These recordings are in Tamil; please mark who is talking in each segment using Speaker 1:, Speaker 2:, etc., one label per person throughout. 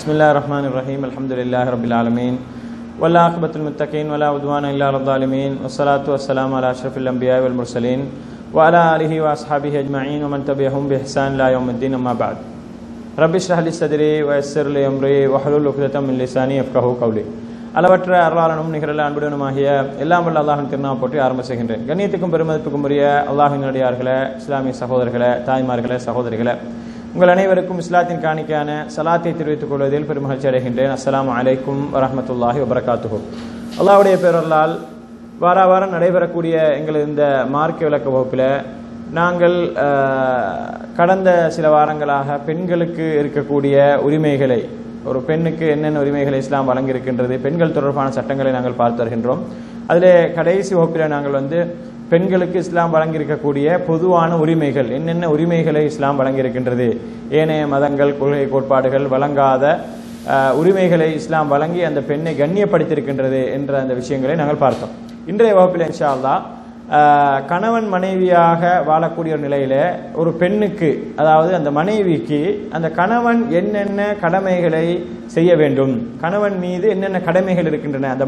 Speaker 1: Bismillahirrahmanirrahim. Alhamdulillahi rabbil alamin. Wal-aqibatul muttaqin wala udwana illa 'alal zalimin. Wassalatu wassalamu ala asyrafil anbiya'i wal mursalin wa ala alihi wa ashabihi ajma'in wa man tabi'ahum bi ihsan ila yaumiddin. Amma ba'd. Rabbi shrah li sadri wa yassir li amri wa hlul 'uqdatam min lisani yafqahu qawli. அளவற்ற அருளாளனும் நிகரல்ல அன்புடனுமாகிய எல்லாம் வல்ல அல்லாஹ்வின் திருநாமம் போற்றி ஆரம்பிக்கின்றேன். கண்ணியத்துக்கும் பெருமதிப்புக்கும் உரிய அல்லாஹ்வின் அடியார்களே, இஸ்லாமிய சகோதரர்களே, தாய்மார்களே, சகோதரிகளே, உங்கள் அனைவருக்கும் இஸ்லாத்தின் காணிக்கையான சலாத்தை தெரிவித்துக் கொள்வதில் பெருமகிழ்ச்சி அடைகின்றேன். அஸ்ஸலாமு அலைக்கும் வரஹ்மத்துல்லாஹி வபரகாத்துஹு. அல்லாஹ்வுடைய பேரருளால் வாரம் நடைபெறக்கூடிய எங்கள் இந்த மார்க்க விளக்க வகுப்பில் நாங்கள் கடந்த சில வாரங்களாக பெண்களுக்கு இருக்கக்கூடிய உரிமைகளை, ஒரு பெண்ணுக்கு என்னென்ன உரிமைகளை இஸ்லாம் வழங்கியிருக்கின்றது, பெண்கள் தொடர்பான சட்டங்களை நாங்கள் பார்த்து வருகின்றோம். அதிலே கடைசி வகுப்பில் நாங்கள் பெண்களுக்கு இஸ்லாம் வழங்கியிருக்கக்கூடிய பொதுவான உரிமைகள், என்னென்ன உரிமைகளை இஸ்லாம் வழங்கியிருக்கின்றது, ஏனைய மதங்கள், கொள்கை, கோட்பாடுகள் வழங்காத உரிமைகளை இஸ்லாம் வழங்கி அந்த பெண்ணை கண்ணியப்படுத்தியிருக்கின்றது என்ற அந்த விஷயங்களை நாங்கள் பார்த்தோம். இன்றைய வகுப்பில் இன்ஷா அல்லாஹ் கணவன் மனைவியாக வாழக்கூடிய ஒரு நிலையில ஒரு பெண்ணுக்கு, அதாவது அந்த மனைவிக்கு அந்த கணவன் என்னென்ன கடமைகளை செய்ய வேண்டும், கணவன் மீது என்னென்ன கடமைகள் இருக்கின்றன, அந்த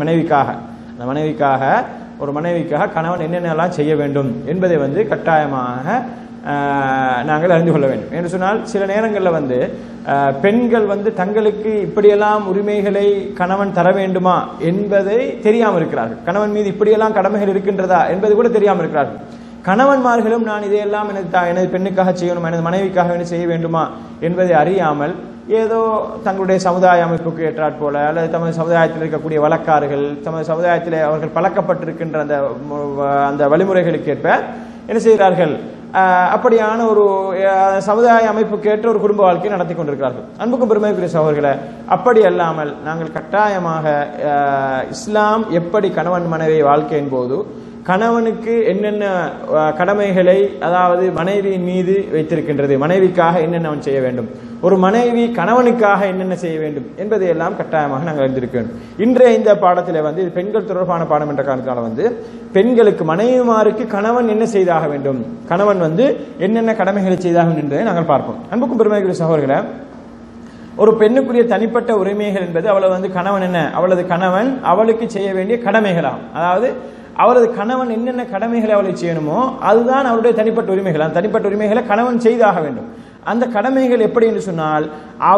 Speaker 1: மனைவிக்காக கணவன் என்னென்னலாம் செய்ய வேண்டும் என்பதை கட்டாயமாக நாங்கள் அறிந்து கொள்ள வேண்டும். என்று சொன்னால் சில நேரங்களில் பெண்கள் தங்களுக்கு இப்படியெல்லாம் உரிமைகளை கணவன் தர வேண்டுமா என்பதை தெரியாமல் இருக்கிறார்கள். கணவன் மீது இப்படியெல்லாம் கடமைகள் இருக்கின்றதா என்பது கூட தெரியாமல் இருக்கிறார்கள். கணவன்மார்களும் நான் இதையெல்லாம் எனது பெண்ணுக்காக செய்யணும், எனது மனைவிக்காக செய்ய வேண்டுமா என்பதை அறியாமல் ஏதோ தங்களுடைய சமுதாய அமைப்புக்கு ஏற்றாற் போல அல்லது தமது சமுதாயத்தில் இருக்கக்கூடிய வழக்காறுகள், தமது சமுதாயத்தில் அவர்கள் பழக்கப்பட்டிருக்கின்ற அந்த வழிமுறைகளுக்கு ஏற்ப என்ன செய்கிறார்கள், அப்படியான ஒரு சமுதாய அமைப்புக்கு ஏற்ற ஒரு குடும்ப வாழ்க்கையை நடத்தி கொண்டிருக்கிறார்கள். அன்புக்கும் பெருமைக்குரிய சகோதரர்களே, அப்படி அல்லாமல் நாங்கள் கட்டாயமாக இஸ்லாம் எப்படி கணவன் மனைவி வாழ்க்கையின் போது கணவனுக்கு என்னென்ன கடமைகளை, அதாவது மனைவியின் மீது வைத்திருக்கின்றது, மனைவிக்காக என்னென்ன அவன் செய்ய வேண்டும், ஒரு மனைவி கணவனுக்காக என்னென்ன செய்ய வேண்டும் என்பதை எல்லாம் கட்டாயமாக நாங்கள் அறிந்திருக்க வேண்டும். இன்றைய இந்த பாடத்தில் இது பெண்கள் தொடர்பான பாடம் என்ற காரணத்தால் பெண்களுக்கு, மனைவிமாருக்கு கணவன் என்ன செய்தாக வேண்டும், கணவன் என்னென்ன கடமைகளை செய்தாக வேண்டும் என்பதை நாங்கள் பார்ப்போம். அன்புக்கும் பெருமைக்குரிய சகோதரர்களே, ஒரு பெண்ணுக்குரிய தனிப்பட்ட உரிமைகள் என்பது அவளது கணவன் என்ன, அவளது கணவன் அவளுக்கு செய்ய வேண்டிய கடமைகளாகும். அதாவது அவரது கணவன் என்னென்ன கடமைகளை அவளை செய்யணுமோ அதுதான் அவருடைய தனிப்பட்ட உரிமைகள். அந்த தனிப்பட்ட உரிமைகளை கணவன் செய்தாக வேண்டும். அந்த கடமைகள் எப்படி என்று சொன்னால்,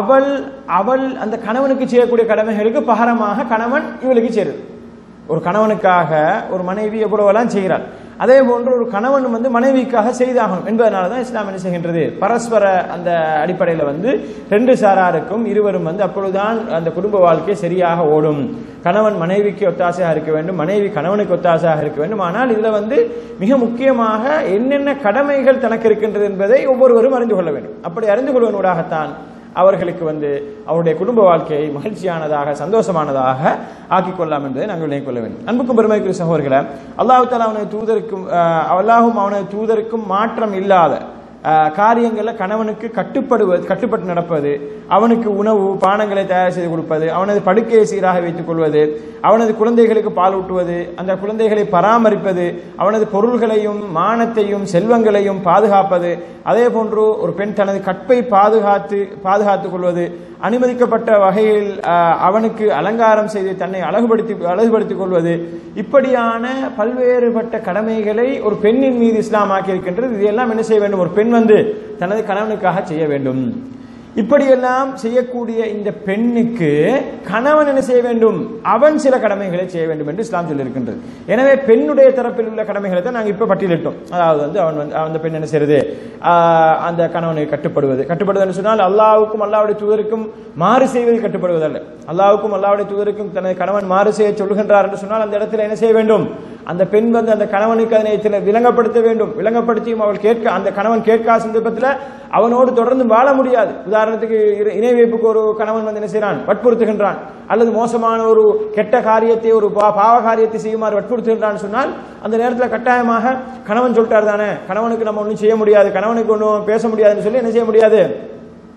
Speaker 1: அவள் அந்த கணவனுக்கு செய்யக்கூடிய கடமைகளுக்கு பகரமாக கணவன் இவளுக்கு செய்கிறது. ஒரு கணவனுக்காக ஒரு மனைவி எவ்வளவெல்லாம் செய்கிறாள், அதே போன்று ஒரு கணவன் மனைவிக்காக செய்தாகணும் என்பதனாலதான் இஸ்லாம் என்ன செய்கின்றது, பரஸ்பர அந்த அடிப்படையில் ரெண்டு சாராருக்கும் இருவரும் அப்பொழுதுதான் அந்த குடும்ப வாழ்க்கை சரியாக ஓடும். கணவன் மனைவிக்கு ஒத்தாசையாக இருக்க வேண்டும், மனைவி கணவனுக்கு ஒத்தாசையாக இருக்க வேண்டும். ஆனால் இதுல மிக முக்கியமாக என்னென்ன கடமைகள் தனக்கு இருக்கின்றது என்பதை ஒவ்வொருவரும் அறிந்து கொள்ள வேண்டும். அப்படி அறிந்து கொள்வதனூடாகத்தான் அவர்களுக்கு அவருடைய குடும்ப வாழ்க்கையை மகிழ்ச்சியானதாக, சந்தோஷமானதாக ஆக்கிக் கொள்ளலாம் என்பதை நாங்கள் நினைவு கொள்ள வேண்டும். அன்புக்கும் பெருமைக்குரிய சகோதரர்களே, அல்லாஹ் தஆலா அல்லாஹும் அவனது தூதருக்கும் மாற்றம் இல்லாத காரியங்கள்ல கணவனுக்கு கட்டுப்பட்டு நடப்பது, அவனுக்கு உணவு பானங்களை தயார் செய்து கொடுப்பது, அவனது படுக்கையை சீராக வைத்துக் கொள்வது, அவனது குழந்தைகளுக்கு பால் ஊட்டுவது, அந்த குழந்தைகளை பராமரிப்பது, அவனது பொருள்களையும் மானத்தையும் செல்வங்களையும் பாதுகாப்பது, அதே போன்று ஒரு பெண் தனது கற்பை பாதுகாத்துக் கொள்வது, அனுமதிக்கப்பட்ட வகையில் அவனுக்கு அலங்காரம் செய்து தன்னை அழகுபடுத்திக் கொள்வது, இப்படியான பல்வேறுபட்ட கடமைகளை ஒரு பெண்ணின் மீது இஸ்லாம் ஆக்கி இருக்கின்றது. இதெல்லாம் என்ன செய்ய வேண்டும், ஒரு பெண் தனது கணவனுக்காக செய்ய வேண்டும். இப்படியெல்லாம் செய்யக்கூடிய இந்த பெண்ணுக்கு கணவன் என்ன செய்ய வேண்டும், அவன் சில கடமைகளை செய்ய வேண்டும் என்று இஸ்லாம் சொல்லியிருக்கின்றது. எனவே பெண்ணுடைய தரப்பில் உள்ள கடமைகளை தான் நாங்கள் இப்ப பட்டியலிட்டோம். அதாவது அந்த பெண் என்ன செய்யறது, அந்த கணவனை கட்டுப்படுவது சொன்னால் அல்லாஹ்வுக்கும் அல்லாஹ்வுடைய தூதருக்கும் மாறு செய்வது கட்டுப்படுவதல்ல. அல்லாஹ்வுக்கும் அல்லாஹ்வுடைய தூதருக்கும் தனது கணவன் மாறு செய்ய சொல்லுகின்றார் என்று சொன்னால் அந்த இடத்துல என்ன செய்ய வேண்டும், அந்த பெண் அந்த கணவனுக்கு அதனை விளங்கப்படுத்த வேண்டும். விளங்கப்படுத்தியும் அந்த கணவன் கேட்காத சந்தர்ப்பத்தில் அவனோடு தொடர்ந்து வாழ முடியாது. உதாரணத்துக்கு இணை வைப்புக்கு ஒரு கணவன் என்ன செய்யறான், வற்புறுத்துகின்றான், அல்லது மோசமான ஒரு கெட்ட காரியத்தை, ஒரு பாவ காரியத்தை செய்யுமாறு வற்புறுத்துகின்றான் சொன்னால் அந்த நேரத்தில் கட்டாயமாக கணவன் சொல்லிட்டார் தானே, கணவனுக்கு நம்ம ஒன்றும் செய்ய முடியாது, கணவனுக்கு ஒன்றும் பேச முடியாதுன்னு சொல்லி என்ன செய்ய முடியாது,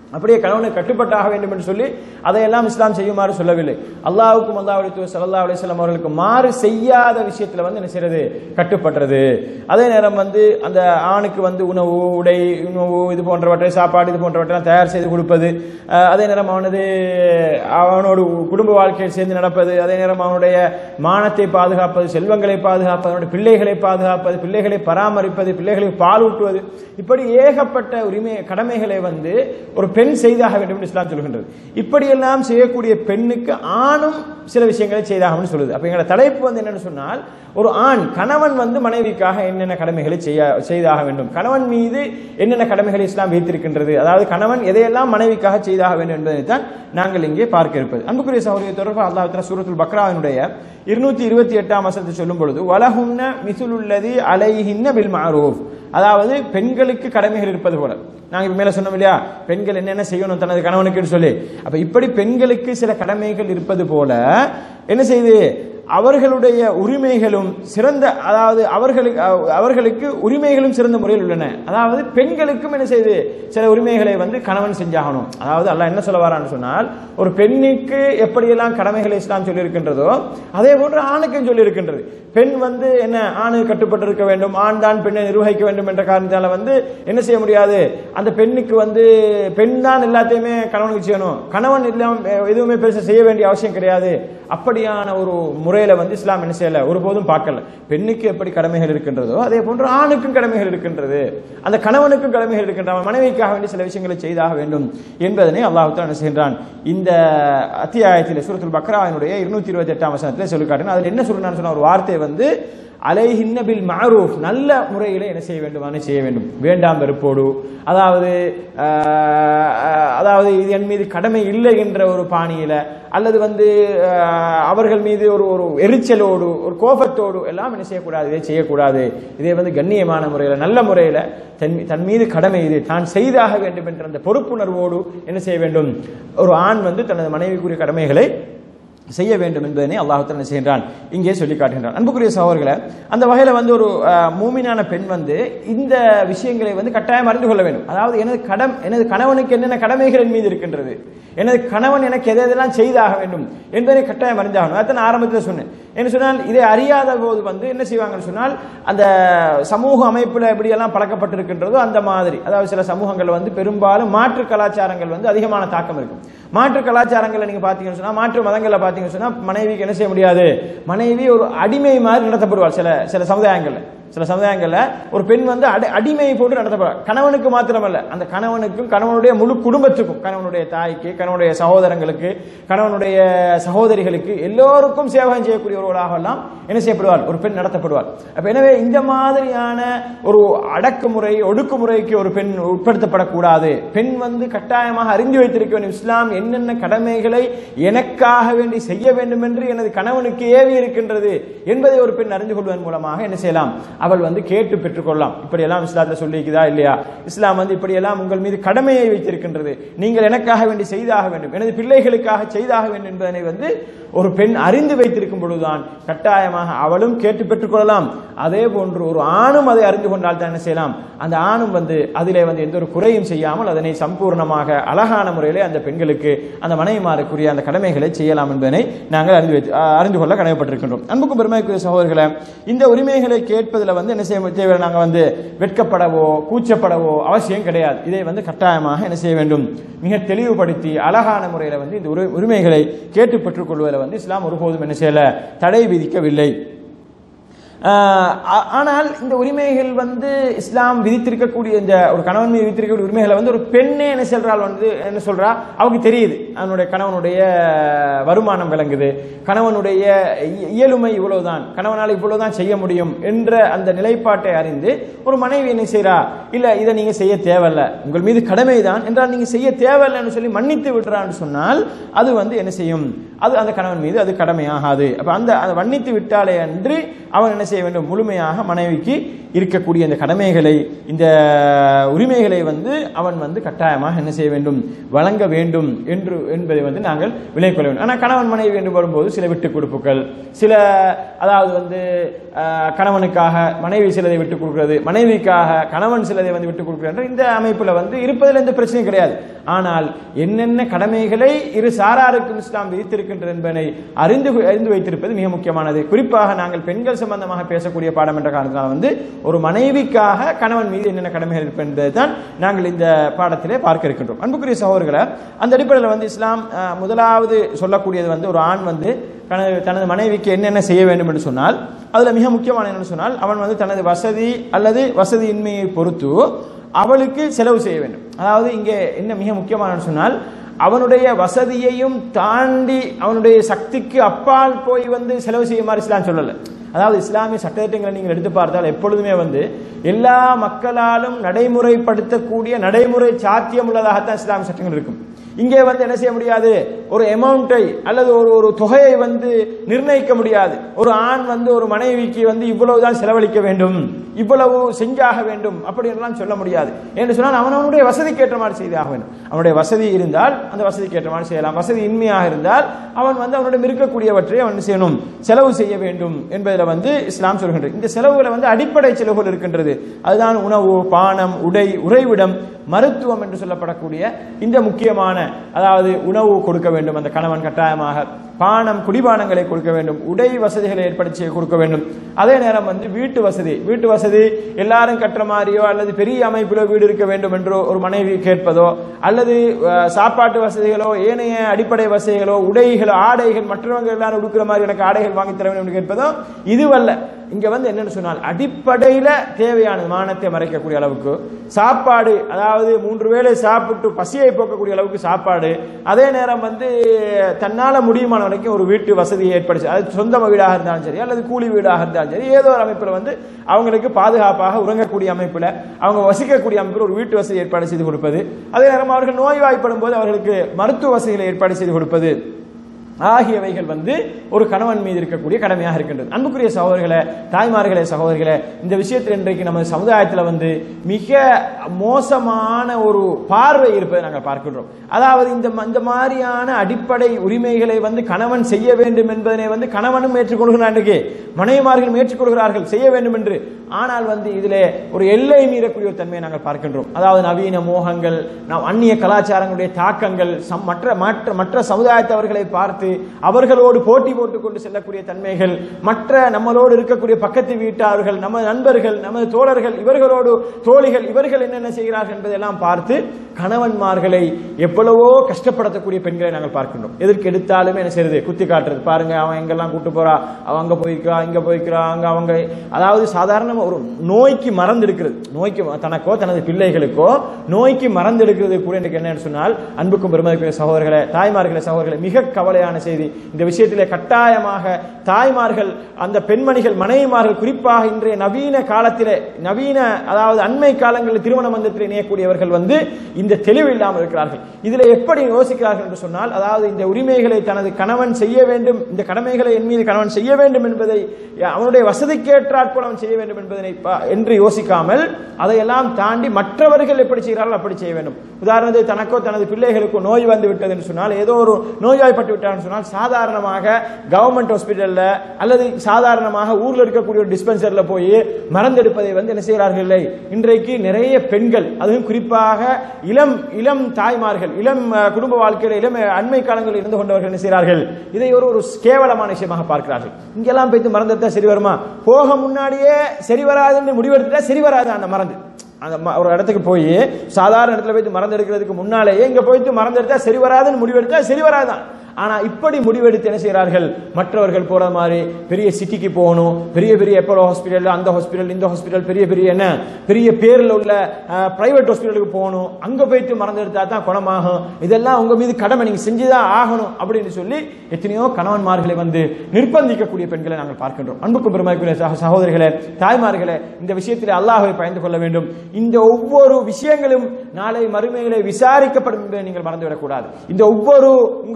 Speaker 1: அப்படியே கணவனுக்கு கட்டுப்பட்டாக வேண்டும் என்று சொல்லி அதையெல்லாம் இஸ்லாம் செய்யுமாறு சொல்லவில்லை. அல்லாஹ்வுக்கும் அல்லாஹ்வுடைய தூதர் ஸல்லல்லாஹு அலைஹி வஸல்லம் அவர்களுக்கு மாறு செய்யாத விஷயத்துல வந்து என்ன செய்யறது, கட்டுப்பட்டுறது. அதே நேரம் வந்து அந்த ஆணுக்கு வந்து உணவு, உடை, உணவு இது போன்றவற்றை, சாப்பாடு இது போன்றவற்றை தயார் செய்து கொடுப்பது, அதே நேரம் அவனோடு குடும்ப வாழ்க்கையில் சேர்ந்து நடப்பது, அதே நேரம் அவனுடைய மானத்தை பாதுகாப்பது, செல்வங்களை பாதுகாப்பது, அவனுடைய பிள்ளைகளை பாதுகாப்பது, பிள்ளைகளை பராமரிப்பது, பிள்ளைகளுக்கு பால் ஊட்டுவது, இப்படி ஏகப்பட்ட கடமைகளை வந்து ஒரு பெண் செய்தாக வேண்டும் என்று இஸ்லாம் சொல்கின்றது. இப்படியெல்லாம் செய்யக்கூடிய பெண்ணுக்கு ஆணும் சில விஷயங்களை செய்தாக சொல்லுது. அப்ப எங்களோட தலைப்பு வந்து என்னன்னு சொன்னால், ஒரு ஆண் கணவன் வந்து மனைவிக்காக என்னென்ன கடமைகளை செய்தாக வேண்டும், கணவன் மீது என்னென்ன கடமைகளை இஸ்லாம் வைத்திருக்கின்றது, அதாவது கணவன் எதையெல்லாம் மனைவிக்காக செய்தாக வேண்டும் என்பதை தான் நாங்கள் இங்கே பார்க்க இருப்பது. அன்புக்குரிய சகோதரிய தொடர்பாக அல்லாஹ் தஆலா சூரத்துல் பக்ராவினுடைய 228ஆம் வசனத்தை சொல்லும் பொழுது, வலஹுன்ன மிஸ்லுல்லதி அலைஹின்ன பில் மஅரூஃப், அதாவது பெண்களுக்கு கடமைகள் இருப்பது போல. நாங்க இப்ப மேல சொன்னோம் இல்லையா, பெண்கள் என்னென்ன செய்யணும் தனது கணவனுக்கு சொல்லி. அப்ப இப்படி பெண்களுக்கு சில கடமைகள் இருப்பது போல என்ன செய்து அவர்களுடைய உரிமைகளும் சிறந்த, அதாவது அவர்களுக்கு உரிமைகளும் சிறந்த முறையில் உள்ளன. அதாவது பெண்களுக்கும் என்ன செய்து சில உரிமைகளை வந்து கணவன் செஞ்சாகணும். அதாவது அல்லாஹ் என்ன சொல்ல வரான்னு சொன்னால், ஒரு பெண்ணுக்கு எப்படியெல்லாம் கடமைகளை இஸ்லாம் சொல்லி இருக்கின்றதோ அதே போன்று ஆணுக்கும் சொல்லி இருக்கின்றது. பெண் வந்து என்ன, ஆணு கட்டுப்பட்டு இருக்க வேண்டும், ஆண் தான் பெண்ணை நிர்வகிக்க வேண்டும் என்ற காரணத்தால வந்து என்ன செய்ய முடியாது, அந்த பெண்ணுக்கு வந்து பெண் தான் எல்லாத்தையுமே கணவனுக்கு செய்யணும், கணவன் எதுவுமே பெருசா செய்ய வேண்டிய அவசியம் கிடையாது. அப்படியான ஒரு முறையில வந்து இஸ்லாம் என்ன செய்யல, ஒருபோதும் பார்க்கல. பெண்ணுக்கு எப்படி கடமைகள் இருக்கின்றதோ அதே போன்று ஆணுக்கும் கடமைகள் இருக்கின்றது, அந்த கணவனுக்கும் கடமைகள் இருக்கின்றன, மனைவிக்காக வேண்டிய சில விஷயங்களை செய்தாக வேண்டும் என்பதனை அல்லாஹ் தஆலா என்ன செய்கின்றான், இந்த அத்தியாயத்தில் சூரத்துல் பக்ராவினுடைய 228ஆம் வசனத்தில் சொல்லி காட்டினான். அதில் என்ன சொல்றான்னு சொன்ன ஒரு வார்த்தை வந்து அலைஹின்ன பில் மஅரூஃப், நல்ல முறையில் என்ன செய்ய வேண்டும், செய்ய வேண்டும், வேண்டாம் வெறுப்போடு, அதாவது இது என் மீது கடமை இல்லை என்ற ஒரு பாணியில, அல்லது வந்து அவர்கள் மீது ஒரு எரிச்சலோடு ஒரு கோபத்தோடு எல்லாம் என்ன செய்யக்கூடாது, இதை செய்யக்கூடாது. இதே வந்து கண்ணியமான முறையில் நல்ல முறையில் தன் மீது கடமை இது தான் செய்தாக வேண்டும் என்ற அந்த பொறுப்புணர்வோடு என்ன செய்ய வேண்டும், ஒரு ஆண் வந்து தனது மனைவிக்குரிய கடமைகளை செய்ய வேண்டும் என்பதனை அல்லாஹ் தஆலா செய்கின்றான், இங்கே சொல்லி காட்டுகின்றான். அன்புக்குரிய சகோதரர்களே, அந்த வகையில் வந்து ஒரு மூமினான பெண் வந்து இந்த விஷயங்களை வந்து கட்டாயம் அறிந்து கொள்ள வேண்டும். அதாவது எனது கணவனுக்கு என்னென்ன கடமைகள் என் மீது இருக்கின்றது, எனது கணவன் எனக்கு எதெல்லாம் செய்தாக வேண்டும் என்பதை கட்டாயம் அறிஞ்சாகணும். அதான் ஆரம்பத்தில் சொன்னேன். என்ன சொன்னால், இதை அறியாத போது வந்து என்ன செய்வாங்கன்னு சொன்னால், அந்த சமூக அமைப்பில் எப்படியெல்லாம் பழக்கப்பட்டிருக்கின்றதோ அந்த மாதிரி, அதாவது சில சமூகங்கள் வந்து பெரும்பாலும் மாற்று கலாச்சாரங்கள் வந்து அதிகமான தாக்கம் இருக்கும். மாற்று கலாச்சாரங்களை நீங்க பாத்தீங்கன்னு சொன்னா, மாற்று மதங்களை பாத்தீங்கன்னு சொன்னா, மனைவிக்கு என்ன செய்ய முடியாது, மனைவி ஒரு அடிமை மாதிரி நடத்தப்படுவார். சில சமுதாயங்கள்ல ஒரு பெண் வந்து அடிமையை போட்டு நடத்தப்படுவார். கணவனுக்கு மாத்திரமல்ல, அந்த கணவனுக்கும் கணவனுடைய முழு குடும்பத்துக்கும், கணவனுடைய தாய்க்கு, கணவனுடைய சகோதரங்களுக்கு, கணவனுடைய சகோதரிகளுக்கு எல்லோருக்கும் சேவகம் செய்யக்கூடியவர்களாக எல்லாம் என்ன செய்யப்படுவார், ஒரு பெண் நடத்தப்படுவார். அப்ப எனவே இந்த மாதிரியான ஒரு அடக்குமுறை, ஒடுக்குமுறைக்கு ஒரு பெண் உட்படுத்தப்படக்கூடாது. பெண் வந்து கட்டாயமாக அறிந்து வைத்திருக்க வேண்டும், இஸ்லாம் என்னென்ன கடமைகளை எனக்காக வேண்டி செய்ய வேண்டும் என்று எனது கணவனுக்கு ஏவி இருக்கின்றது என்பதை ஒரு பெண் அறிந்து கொள்வதன் மூலமாக என்ன செய்யலாம், அவள் வந்து கேட்டு பெற்றுக்கொள்ளலாம். இப்படி எல்லாம் இஸ்லாத்துல சொல்லிக்குதா இல்லையா, இஸ்லாம் வந்து இப்படி எல்லாம் உங்கள் மீது கடமையை வைத்திருக்கின்றது, நீங்கள் எனக்காக வேண்டி செய்தாக வேண்டும், எனது பிள்ளைகளுக்காக செய்தாக வேண்டும் என்பதனை வந்து ஒரு பெண் அறிந்து வைத்திருக்கும் பொழுதுதான் கட்டாயமாக அவளும் கேட்டு பெற்றுக்கொள்ளலாம். அதே போன்று ஒரு ஆணும் அதை அறிந்து கொண்டால் தான் என்ன செய்யலாம், அந்த ஆணும் வந்து அதிலே வந்து எந்த ஒரு குறையும் செய்யாமல் அதனை சம்பூர்ணமாக அழகான முறையிலே அந்த பெண்களுக்கு, அந்த மனைவிமாருக்குரிய அந்த கடமைகளை செய்யலாம் என்பதனை நாங்கள் அறிந்து கொள்ள கடமைப்பட்டிருக்கின்றோம். அன்புக்கும் பெருமைக்குரிய சகோதரர்களே, இந்த உரிமைகளை கேட்பதில் வந்து என்ன செய்ய தேவை, நாங்கள் வந்து வெட்கப்படவோ கூச்சப்படவோ அவசியம் கிடையாது. இதை வந்து கட்டாயமாக என்ன செய்ய வேண்டும், மிக தெளிவுபடுத்தி அழகான முறையில் வந்து இந்த உரிமைகளை கேட்டு பெற்றுக் கொள்வதில் வந்து இஸ்லாம் ஒருபோதும் என்ன செய்யல, தடை விதிக்கவில்லை. ஆனால் இந்த உரிமைகள் வந்து இஸ்லாம் விதித்திருக்கக்கூடிய, இந்த ஒரு கணவன் மீது விதித்திருக்கக்கூடிய உரிமைகளை வந்து ஒரு பெண்ணே என்ன சொல்றாள், வந்து என்ன சொல்றா, அவருக்கு தெரியுது அவனுடைய கணவனுடைய வருமானம் விளங்குது, கணவனுடைய இயலுமை இவ்வளவுதான், கணவனால் இவ்வளவுதான் செய்ய முடியும் என்ற அந்த நிலைப்பாட்டை அறிந்து ஒரு மனைவி என்ன செய்யறா, இல்ல இதை நீங்க செய்ய தேவையில்ல, உங்கள் மீது கடமைதான் என்றால் நீங்க செய்ய தேவையில்லைன்னு சொல்லி மன்னித்து விட்டுறான்னு சொன்னால் அது வந்து என்ன செய்யும், அது அந்த கணவன் மீது அது கடமையாகாது. அப்ப அந்த மன்னித்து விட்டாலே அன்று அவன் என்ன செய்ய வேண்டும், முழுமையாக மனைவிக்கு இருக்கக்கூடிய இந்த கடமைகளை, இந்த உரிமைகளை வந்து அவன் வந்து கட்டாயமாக என்ன செய்ய வேண்டும், வழங்க வேண்டும் என்பதை வந்து நாங்கள் விலை கொள்ள வேண்டும். ஆனால் கணவன் மனைவி என்று வரும்போது சில விட்டுக் கொடுப்புகள், சில அதாவது வந்து கணவனுக்காக மனைவி சிலதை விட்டுக் கொடுக்கிறது, மனைவிக்காக கணவன் சிலதை வந்து விட்டுக் கொடுக்கிறது, இந்த அமைப்புல வந்து இருப்பதில் எந்த பிரச்சனையும் கிடையாது. ஆனால் என்னென்ன கடமைகளை இரு சாராருக்கும் இஸ்லாம் விதித்திருக்கின்றது என்பதை அறிந்து வைத்திருப்பது மிக முக்கியமானது. குறிப்பாக நாங்கள் பெண்கள் சம்பந்தமாக பேசக்கூடிய பாடம் என்ற காரணத்தால் ஒரு மனைவிக்காக கணவன் மீது என்னென்ன கடமைகள் இருப்பது என்பதை தான் நாங்கள் இந்த பாடத்திலே பார்க்க இருக்கின்றோம். அன்புக்குரிய சகோதரர்களே, அந்த அடிப்படையில் இஸ்லாம் முதலாவது சொல்லக்கூடியது ஒரு ஆண் தனது மனைவிக்கு என்னென்ன செய்ய வேண்டும் என்று சொன்னால், அதுல மிக முக்கியமான என்னன்னு சொன்னால், அவன் தனது வசதி அல்லது வசதியின்மையை பொறுத்து அவளுக்கு செலவு செய்ய வேண்டும். அதாவது இங்கே என்ன மிக முக்கியமான சொன்னால், அவனுடைய வசதியையும் தாண்டி அவனுடைய சக்திக்கு அப்பால் போய் செலவு செய்யுமாறு இஸ்லாம் சொல்லல. அதாவது இஸ்லாமிய சட்டத்திட்டங்களை நீங்கள் எடுத்து பார்த்தால் எப்பொழுதுமே எல்லா மக்களாலும் நடைமுறைப்படுத்தக்கூடிய நடைமுறை சாத்தியம் உள்ளதாகத்தான் இஸ்லாமிய சட்டங்கள் இருக்கும். இங்கே என்ன செய்ய முடியாது, ஒரு அமௌண்டை அல்லது ஒரு தொகையை நிர்ணயிக்க முடியாது. ஒரு ஆண் ஒரு மனைவிக்கு இவ்வளவுதான் செலவழிக்க வேண்டும், இவ்வளவு செஞ்சாக வேண்டும் அப்படி எல்லாம் சொல்ல முடியாது. என்று சொன்னால் அவனுடைய வசதிக்கு ஏற்ற மாதிரி செய்தாக வேண்டும். அவனுடைய வசதி இருந்தால் அந்த வசதிக்கு ஏற்ற மாதிரி செய்யலாம். வசதி இன்மையாக இருந்தால் அவன் அவனுடைய இருக்கக்கூடியவற்றை அவன் செய்யணும், செலவு செய்ய வேண்டும் என்பதில் இஸ்லாம் சொல்கின்றது. இந்த செலவுகளை அடிப்படை செலவுகள் இருக்கின்றது. அதுதான் உணவு, பானம், உடை, உறைவிடம், மருத்துவம் என்று சொல்லப்படக்கூடிய இந்த முக்கியமான, அதாவது உணவு கொடுக்க வேண்டும் அந்த கணவன் கட்டாயமாக, பானம் குடிபானங்களை கொடுக்க வேண்டும், உடை வசதிகளை ஏற்படுத்தி கொடுக்க வேண்டும். அதே நேரம் வீட்டு வசதி எல்லாரும் கட்டுற மாதிரியோ அல்லது பெரிய அமைப்பிலோ வீடு இருக்க வேண்டும் என்று ஒரு மனைவி கேட்பதோ, அல்லது சாப்பாட்டு வசதிகளோ ஏனைய அடிப்படை வசதிகளோ, உடைகளோ, ஆடைகள் மற்றவங்க எல்லாரும் உடுக்கிற மாதிரி எனக்கு ஆடைகள் வாங்கி தர வேண்டும் என்று கேட்பதோ இதுவல்ல. இங்க என்னன்னு சொன்னால், அடிப்படையில தேவையான மானத்தை மறைக்கக்கூடிய அளவுக்கு சாப்பாடு, அதாவது 3 வேளை சாப்பிட்டு பசியை போக்கக்கூடிய அளவுக்கு சாப்பாடு, அதே நேரம் தன்னால முடியுமான வரைக்கும் ஒரு வீட்டு வசதியை ஏற்படுத்தி, அது சொந்த வீடாக இருந்தாலும் சரி அல்லது கூலி வீடாக இருந்தாலும் சரி, ஏதோ ஒரு அமைப்பில் அவங்களுக்கு பாதுகாப்பாக உறங்கக்கூடிய அமைப்பில், அவங்க வசிக்கக்கூடிய அமைப்பில் ஒரு வீட்டு வசதி ஏற்பாடு செய்து கொடுப்பது, அதே நேரம் அவர்கள் நோய்வாய்ப்படும் போது அவர்களுக்கு மருத்துவ வசதிகளை ஏற்பாடு செய்து கொடுப்பது ஆகியவைகள் ஒரு கணவன் மீது இருக்கக்கூடிய கடமையாக இருக்கின்றது. அன்புக்குரிய சகோதரர்களே, தாய்மார்களே, சகோதரிகளே, இந்த விஷயத்தில் இன்றைக்கு நமது சமுதாயத்தில் மிக மோசமான ஒரு பார்வை இருப்பதை நாங்கள் பார்க்கின்றோம். அதாவது இந்த மாதிரியான அடிப்படை உரிமைகளை கணவன் செய்ய வேண்டும் என்பதனை கணவனும் ஏற்றுக்கொள்கிறான், மனைவிமார்களும் ஏற்றுக்கொள்கிறார்கள் செய்ய வேண்டும் என்று. ஆனால் இதிலே ஒரு எல்லை மீறக்கூடிய ஒரு தன்மையை நாங்கள் பார்க்கின்றோம். அதாவது நவீன மோகங்கள், அந்நிய கலாச்சாரங்களுடைய தாக்கங்கள், மற்ற சமுதாயத்தவர்களை பார்த்து அவர்களோடு போட்டி போட்டுக் கொண்டு செல்லக்கூடிய தன்மைகள், மற்ற நம்மளோடு இருக்கக்கூடிய பக்கத்து வீட்டார்கள், நமது நண்பர்கள், நமது தோழர்கள், இவர்களோடு தோழிகள், இவர்கள் என்னென்ன செய்கிறார்கள் என்பதெல்லாம் பார்த்து கணவன்மார்களை எவ்வளவோ கஷ்டப்படுத்தக்கூடிய பெண்களை நாங்கள் பார்க்கின்றோம். எதற்கு எடுத்தாலுமே என்ன செய்யறது, குத்தி காட்டுறது. பாருங்க, அவன் எங்கெல்லாம் கூட்டு போறா, அவன் அங்க போய்க்கிறா, இங்க போய்க்கிறா, அங்க அவங்க, அதாவது சாதாரண ஒரு நோய்க்கு மறந்து எடுக்கிறது, நோய்க்கு தனக்கோ தனது பிள்ளைகளுக்கோ நோய்க்கு மறந்து எடுக்கிறது கூட எனக்கு என்னன்னு சொன்னால், அன்புக்கும் பெருமதிக்குரிய சகோதரர்களே, தாய்மார்களே, சகோதரர்களே, மிக கவலையான செய்தி. இந்த விஷயத்திலே கட்டாயமாக தாய்மார்கள், அந்த பெண்மணிகள், மனைவிமார்கள், குறிப்பாக இன்றைய நவீன காலத்திலே, அதாவது அண்மை காலங்களில் திருமண பந்தத்தில் இணையக்கூடியவர்கள் இந்த தெளிவு இல்லாமல் இருக்கிறார்கள். இதுல எப்படி யோசிக்கிறார்கள் என்று சொன்னால், அதாவது இந்த உரிமைகளை தனது கணவன் செய்ய வேண்டும், இந்த கடமைகளை என் மீது கணவன் செய்ய வேண்டும் என்பதை, அவனுடைய வசதிக்கேற்றாற்போல் அவன் செய்ய வேண்டும் என்பதனை என்று யோசிக்காமல் அதையெல்லாம் தாண்டி மற்றவர்கள் எப்படி செய்கிறார்கள் அப்படி செய்ய வேண்டும். உதாரணத்துக்கு தனக்கோ தனது பிள்ளைகளுக்கோ நோய் வந்து விட்டது என்று சொன்னால், ஏதோ ஒரு நோய்வாய்ப்பட்டு விட்டார் சொன்னால், சாதாரணமாக கவர்மெண்ட் ஹாஸ்பிட்டல்ல அல்லது சாதாரணமாக ஊர்ல இருக்கக்கூடிய ஒரு டிஸ்பென்சர்ல போய் மருந்தெடுப்பதை என்ன செய்கிறார்கள் இல்லை. இன்றைக்கு நிறைய பெண்கள், அதுவும் குறிப்பாக இளம் தாய்மார்கள், இளம் குடும்ப வாழ்க்கையில இளம் அண்மை காலங்களில் இருந்து கொண்டவர்கள் என்ன செய்கிறார்கள், இதை ஒரு கேவலமான விஷயமாக பார்க்கிறார்கள். இங்கெல்லாம் போய்த்து மறந்துட்டா சரி வருமா, போக முன்னாடியே சரி வராதுன்னு முடிவெடுத்துட்டா சரி வராது. அந்த மறந்து அந்த ஒரு இடத்துக்கு போய் சாதாரண இடத்துல போயிட்டு மறந்து எடுக்கிறதுக்கு முன்னாலேயே இங்க போயிட்டு மறந்து எடுத்தா சரி வராதுன்னு முடிவெடுத்தா சரி வராதான். ஆனா இப்படி முடிவெடுத்து என்ன செய்கிறார்கள், மற்றவர்கள் போற மாதிரி பெரிய சிட்டிக்கு போகணும், பெரிய பெரிய எப்போலோ ஹாஸ்பிட்டல், அந்த ஹாஸ்பிட்டல், இந்த ஹாஸ்பிட்டல், பெரிய பெரிய என்ன பெரிய பேரில் உள்ள பிரைவேட் ஹாஸ்பிட்டலுக்கு போகணும், அங்க போயிட்டு மறந்து எடுத்தா தான் குணமாகும், இதெல்லாம் உங்க மீது கடமை, நீங்க செஞ்சுதான் ஆகணும் அப்படின்னு சொல்லி எத்தனையோ கணவன்மார்களை நிர்பந்திக்கக்கூடிய பெண்களை நாங்கள் பார்க்கின்றோம். அன்புக்கும் பெருமைக்குரிய சகோதரிகளே, தாய்மார்களே, இந்த விஷயத்தில் அல்லாஹ்வை பயந்து கொள்ள வேண்டும். இந்த ஒவ்வொரு விஷயங்களும் நாளை மறுமையிலே விசாரிக்கப்படும் என்பதை நீங்கள் மறந்துவிடக் கூடாது. இந்த ஒவ்வொரு உங்களது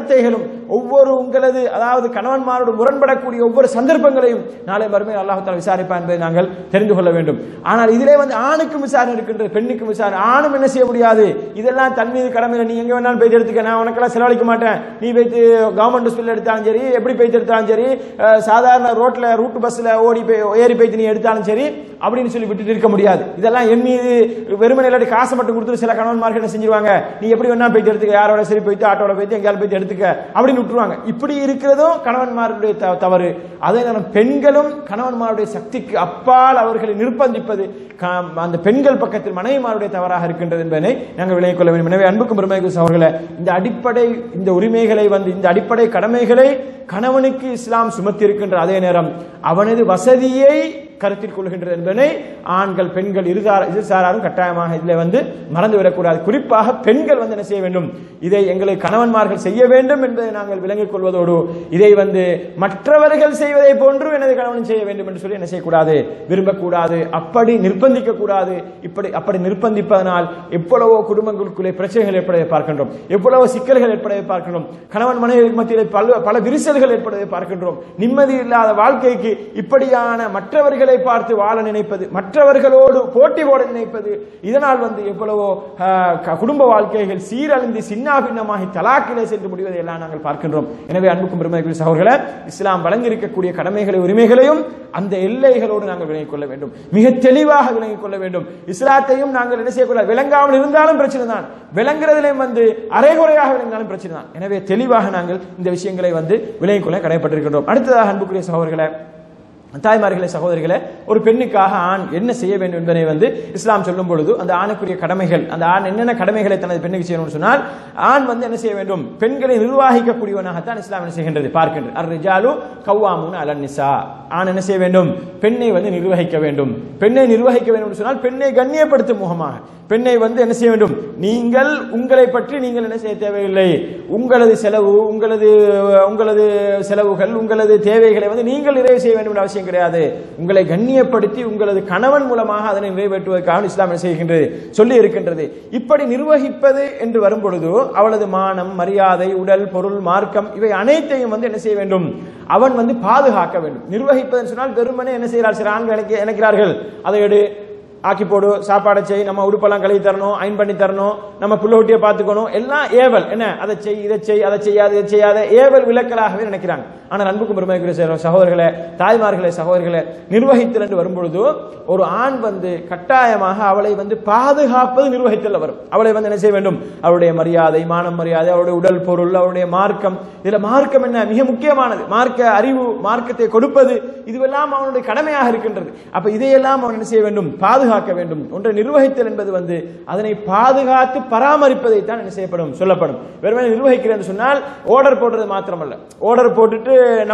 Speaker 1: நடத்தைகளும் ஒவ்வொரு உங்களது அதாவது கணவன்மாரோடு முரண்படக்கூடிய ஒவ்வொரு சந்தர்ப்பங்களையும் நாளை மறுமையில் அல்லாஹ் தஆலா விசாரிப்பான் என்பதை நாங்கள் தெரிந்து கொள்ள வேண்டும். ஆனால் இதிலே வந்து ஆணுக்கும் விசாரணை இருக்கின்றது, பெண்ணுக்கும் விசாரணை. ஆணும் என்ன செய்ய முடியாது, இதெல்லாம் தன் மீது கடமையில, நீ எங்க வேணாலும் போய் எடுத்துக்க, நான் உனக்கெல்லாம் செலவழிக்க மாட்டேன், நீ போய்த்து கவர்மெண்ட் ஸ்கூல்ல எடுத்தாலும் சரி, எப்படி போய் எடுத்தாலும் சரி, சாதாரண ரோட்ல ரூட் பஸ்ல ஏறி போய்த்து நீ எடுத்தாலும் சரி அப்படின்னு சொல்லி விட்டுட்டு இருக்க முடியாது. இதெல்லாம் என் மீது வெறுமனே இல்லாட்டி காசை மட்டும் கொடுத்துட்டு சில கணவன்மார்கள் என்ன செஞ்சிருவாங்க, நீ எப்படி வேணா போய்த்து எடுத்துக்க, யாரோட சரி போய்த்து ஆட்டோட போய்த்து எங்கேயாலும் போய்த்து எடுத்துக்க அப்படின்னு விட்டுருவாங்க. இப்படி இருக்கிறதும் கணவன்மாருடைய தவறு. அதே நேரம் பெண்களும் கணவன்மாருடைய சக்திக்கு அப்பால் அவர்களை நிர்பந்திப்பது அந்த பெண்கள் பக்கத்தில் மனைவிமாருடைய தவறாக இருக்கின்றது என்பதை நாங்கள் விளங்கிக் கொள்ள வேண்டும். எனவே அன்புக்கும் பெருமைக்கும் சகோதரர்களே, இந்த அடிப்படை இந்த உரிமைகளை வந்து இந்த அடிப்படை கடமைகளை கணவனுக்கு இஸ்லாம் சுமத்தி இருக்கின்ற அதே நேரம் அவனது வசதியை கருத்தில் கொள்கின்றது என்பதை ஆண்கள் பெண்கள் இருசாராரும் கட்டாயமாக இதில் வந்து மறந்து விடக்கூடாது. குறிப்பாக பெண்கள் வந்து என்ன செய்ய வேண்டும், இதை எங்களை கணவன்மார்கள் செய்ய வேண்டும் என்பதை நாங்கள் விளங்கிக் கொள்வதோடு இதை வந்து மற்றவர்கள் செய்வதை போன்று எனது கணவன் செய்ய வேண்டும் என்று சொல்லி என்ன செய்யக்கூடாது, விரும்பக்கூடாது, அப்படி நிர்பந்திக்க கூடாது. அப்படி நிர்பந்திப்பதனால் எவ்வளவோ குடும்பங்களுக்குள்ளே பிரச்சனைகள் ஏற்படுவதை பார்க்கின்றோம், எவ்வளவோ சிக்கல்கள் ஏற்படுவதை பார்க்கின்றோம், கணவன் மனைவி மத்தியில் பல விரிசல்கள் ஏற்படுவதை பார்க்கின்றோம். நிம்மதி இல்லாத வாழ்க்கைக்கு இப்படியான மற்றவர்களை பார்த்து வாழ நினைப்பது, மற்றவர்களோடு போட்டி போட நினைப்பது, இதனால் வந்து எவ்வளவோ குடும்ப வாழ்க்கைகள் சீரழிந்து சின்னாபின்னமாகி தலாக்கிலே சென்று முடிவதை எல்லாம் நாங்கள் பார்க்கின்றோம். எனவே அன்புக்கும் பெருமைக்குரிய சகோதரர்களே, இஸ்லாம் வழங்கியிருக்கக்கூடிய கடமைகளை உரிமைகளையும் அந்த எல்லைகளோடு நாங்கள் விளங்கிக் கொள்ள வேண்டும், மிக தெளிவாக விளங்கிக் கொள்ள வேண்டும். இஸ்லாத்தையும் நாங்கள் என்ன செய்யக்கூடாது, விளங்காமல் இருந்தாலும் பிரச்சனை தான், விளங்குறதிலையும் வந்து அரைகுறையாக விளங்கினாலும் பிரச்சனை தான். எனவே தெளிவாக நாங்கள் இந்த விஷயங்களை வந்து விளங்கிக் கொள்ள கடமைப்பட்டிருக்கின்றோம். அடுத்ததாக அன்புக்குரிய சகோதரர்களே, தாய்மார்களே, சகோதரிகளே, ஒரு பெண்ணுக்காக ஆண் என்ன செய்ய வேண்டும் என்பதை வந்து இஸ்லாம் சொல்லும் பொழுது அந்த ஆணுக்குரிய கடமைகள், அந்த ஆண் என்னென்ன கடமைகளை தனது பெண்ணுக்கு செய்யணும்னு சொன்னால், ஆண் வந்து என்ன செய்ய வேண்டும், பெண்களை நிர்வாகிக்கக்கூடியவனாகத்தான் இஸ்லாம் என்ன செய்கின்றது பார்க்கின்றது. அர்-ரிஜாலு கவ்வாமூன அலன் நிசா, ஆண் என்ன செய்ய வேண்டும், பெண்ணை வந்து நிர்வகிக்க வேண்டும். பெண்ணை நிர்வகிக்க வேண்டும் என்று சொன்னால் பெண்ணை கண்ணியப்படுத்தும் முகமாக பெண்ணை வந்து என்ன செய்ய வேண்டும், நீங்கள் உங்களை பற்றி நீங்கள் என்ன செய்ய தேவையில்லை, உங்களது செலவு உங்களது செலவுகள் உங்களது தேவைகளை வந்து நீங்கள் நிறைவு செய்ய வேண்டும் என்ற அவசியம் கிடையாது. உங்களை கண்ணியப்படுத்தி உங்களது கணவன் மூலமாக அதனை நிறைவேற்றுவதற்காக இஸ்லாம் என்ன செய்கின்றது, சொல்லி இருக்கின்றது. இப்படி நிர்வகிப்பது என்று வரும் பொழுது அவளது மானம், மரியாதை, உடல், பொருள், மார்க்கம் இவை அனைத்தையும் வந்து என்ன செய்ய வேண்டும், அவன் வந்து பாதுகாக்க வேண்டும். நிர்வகிப்பது சொன்னால் வெறுமனே என்ன செய்கிறார், சில ஆண்கள் நினைக்கிறார்கள், அதை எடு, ஆக்கி போடு, சாப்பாடை செய், நம்ம உடுப்பெல்லாம் கழுவி தரணும், அயன் பண்ணி தரணும், நம்ம புள்ளோட்டியை பார்த்துக்கணும், எல்லாம் ஏவல். என்ன, அதை செய், இதை செய், அதை செய்யாது, இதை செய்யாத ஏவல் விலக்கலாகவே நினைக்கிறாங்க. ஆனால் அன்புக்கும் பெருமைக்குரிய சகோதரர்களே, தாய்மார்களே, சகோதரர்களே, நிர்வகித்தல் என்று வரும்பொழுது ஒரு ஆண் வந்து கட்டாயமாக அவளை வந்து பாதுகாப்பது நிர்வகித்தல் வரும். அவளை வந்து என்ன செய்ய வேண்டும், அவருடைய மரியாதை, மானம், மரியாதை, அவருடைய உடல், பொருள், அவருடைய மார்க்கம். இதுல மார்க்கம் என்ன மிக முக்கியமானது, மார்க்க அறிவு, மார்க்கத்தை கொடுப்பது, இதுவெல்லாம் அவனுடைய கடமையாக இருக்கின்றது. அப்ப இதையெல்லாம் அவன் என்ன செய்ய வேண்டும், பாதுகாக்க வேண்டும். ஒன்றை நிர்வகித்தல் என்பது வந்து அதனை பாதுகாத்து பராமரிப்பதை தான் என்ன செய்யப்படும், சொல்லப்படும். வெறுமனே நிர்வகிக்கிறேன் சொன்னால் ஆர்டர் போடுறது மாத்திரமல்ல, ஆர்டர் போட்டுட்டு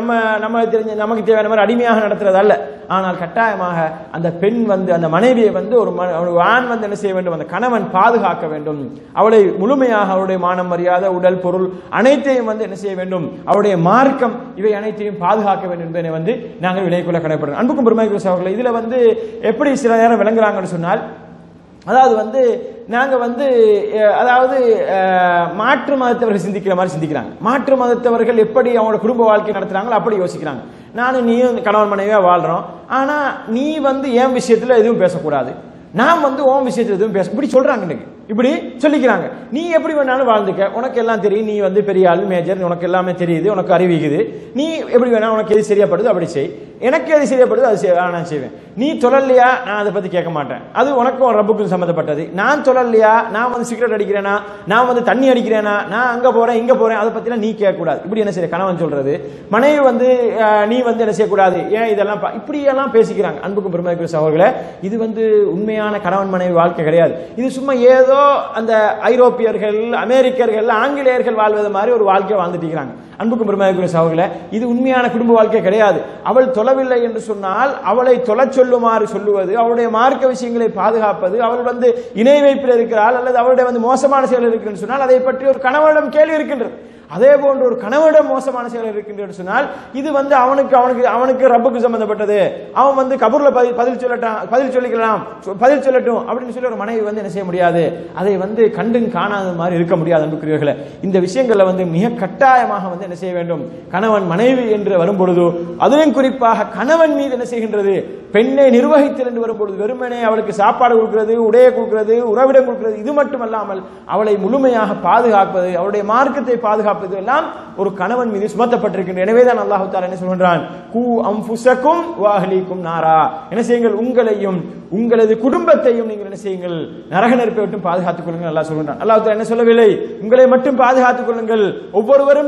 Speaker 1: நமக்கு தேவையான மாதிரி அடிமையாக நடத்துறது அல்ல. ஆனால் கட்டாயமாக அந்த பெண் வந்து அந்த மனைவியை வந்து ஒரு ஆண் வந்து என்ன செய்ய வேண்டும், அந்த கணவன் பாதுகாக்க வேண்டும். அவளை முழுமையாக அவருடைய மானம், மரியாதை, உடல், பொருள் அனைத்தையும் வந்து என்ன செய்ய வேண்டும், அவருடைய மார்க்கம் இவை அனைத்தையும் பாதுகாக்க வேண்டும் என்பதை வந்து நாங்கள் விலை கொள்ள கடைப்படுறோம். அன்புக்கும் பெருமைக்குரிய சகோதரர்களே, இதுல வந்து எப்படி சில நேரம் விளங்குறாங்கன்னு சொன்னால், அதாவது வந்து நாங்க வந்து அதாவது மாற்று மதத்தவர்கள் சிந்திக்கிற மாதிரி சிந்திக்கிறாங்க. மாற்று மதத்தவர்கள் எப்படி அவங்களோட குடும்ப வாழ்க்கை நடத்துறாங்களோ அப்படி யோசிக்கிறாங்க. நானும் நீயும் கணவன் மனைவியா வாழ்றோம், ஆனா நீ வந்து என் விஷயத்துல எதுவும் பேசக்கூடாது, நான் வந்து உன் விஷயத்துல எதுவும் பேச, இப்படி சொல்றாங்க. இன்னைக்கு இப்படி சொல்லிக்கிறாங்க. நீ எப்படி வேணாலும் வாழ்ந்துக்க, உனக்கு எல்லாம் தெரியும், நீ வந்து பெரிய ஆள், மேஜர், உனக்கு எல்லாமே தெரியுது, உனக்கு அறிவிக்குது, நீ எப்படி வேணா, உனக்கு எது சரியாப்படுது அப்படி செய், எனக்கு எது சரியாப்படுது அது நான் செய்வேன். நீ தொழலையா, நான் அதை பத்தி கேட்க மாட்டேன், அது உனக்கும் ரப்புக்கும் சம்மந்தப்பட்டது. நான் தொழலையா, நான் வந்து சிகரெட் அடிக்கிறேனா, நான் வந்து தண்ணி அடிக்கிறேனா, நான் அங்க போறேன் இங்க போறேன், அதை பத்திலாம் நீ கேட்கக்கூடாது. இப்படி என்ன செய்ய கணவன் சொல்றது, மனைவி வந்து நீ வந்து என்ன செய்யக்கூடாது, ஏன் இதெல்லாம் இப்படி எல்லாம் பேசிக்கிறாங்க. அன்புக்கும் பெருமைக்குரிய சகோதரர்களே, இது வந்து உண்மையான கணவன் மனைவி வாழ்க்கை கிடையாது. இது சும்மா ஏதோ அந்த ஐரோப்பியர்கள், அமெரிக்கர்கள், ஆங்கிலேயர்கள் வாழ்வது மாதிரி ஒரு வாழ்க்கையை வாழ்ந்துட்டு இருக்கிறாங்க. அன்புக்கும் பெருமைக்குரிய சகோதரர்களே, இது உண்மையான குடும்ப வாழ்க்கை கிடையாது. அவள் தொழவில்லை என்று சொன்னால் அவளை தொழச் சொல்லுமாறு சொல்லுவது, அவளுடைய மார்க்க விஷயங்களை பாதுகாப்பது, அவள் வந்து இணை வைப்பில் இருக்கிறாள் அல்லது அவளுடைய வந்து மோசமான செயல் இருக்குன்னு சொன்னால் அதை பற்றி ஒரு கணவனிடம் கேள்வி இருக்கின்றது. அதே போன்ற ஒரு கணவனிடம் மோசமான செயல் இருக்கின்றது சொன்னால் இது வந்து அவனுக்கு ரப்புக்கு சம்பந்தப்பட்டது, அவன் வந்து கபூர்ல பதில் சொல்லட்டும் அப்படின்னு சொல்லி ஒரு மனைவி வந்து என்ன செய்ய முடியாது, அதை வந்து கண்டும் காணாத மாதிரி இருக்க முடியாது. அன்புக்குரியவர்களே, இந்த விஷயங்கள்ல வந்து மிக கட்டாயமாக வந்து என்ன செய்ய வேண்டும், கணவன் மனைவி என்று வரும்பொழுது, அதிலும் குறிப்பாக கணவன் மீது என்ன செய்கின்றது, பெண்ணை நிர்வகித்தல் என்று வரும்பொழுது வெறுமனே அவளுக்கு சாப்பாடு கொடுக்கிறது, உடையை கொடுக்கிறது, உறவிடம் கொடுக்கிறது, இது மட்டுமல்லாமல் அவளை முழுமையாக பாதுகாப்பது, அவருடைய மார்க்கத்தை பாதுகாப்பது எல்லாம் ஒரு கணவன் மீது சுமத்தப்பட்டிருக்கின்றது. எனவேதான் அல்லாஹ் தஆலா என்ன சொல்கின்றான், கூ அன்ஃபுஸக்கும் வ அஹ்லீக்கும் நாரா, என்ன செய்யுங்கள், உங்களையும் உங்களது குடும்பத்தையும் நீங்கள் என்ன செய்யுங்கள், நரக நெருப்பை விட்டு பாதுகாத்துக் கொள்ளுங்கள் அல்லாஹ் சொல்கின்றான். அல்லாஹ் தஆலா என்ன சொல்லவில்லை, உங்களை மட்டும் பாதுகாத்துக் கொள்ளுங்கள், ஒவ்வொருவரும்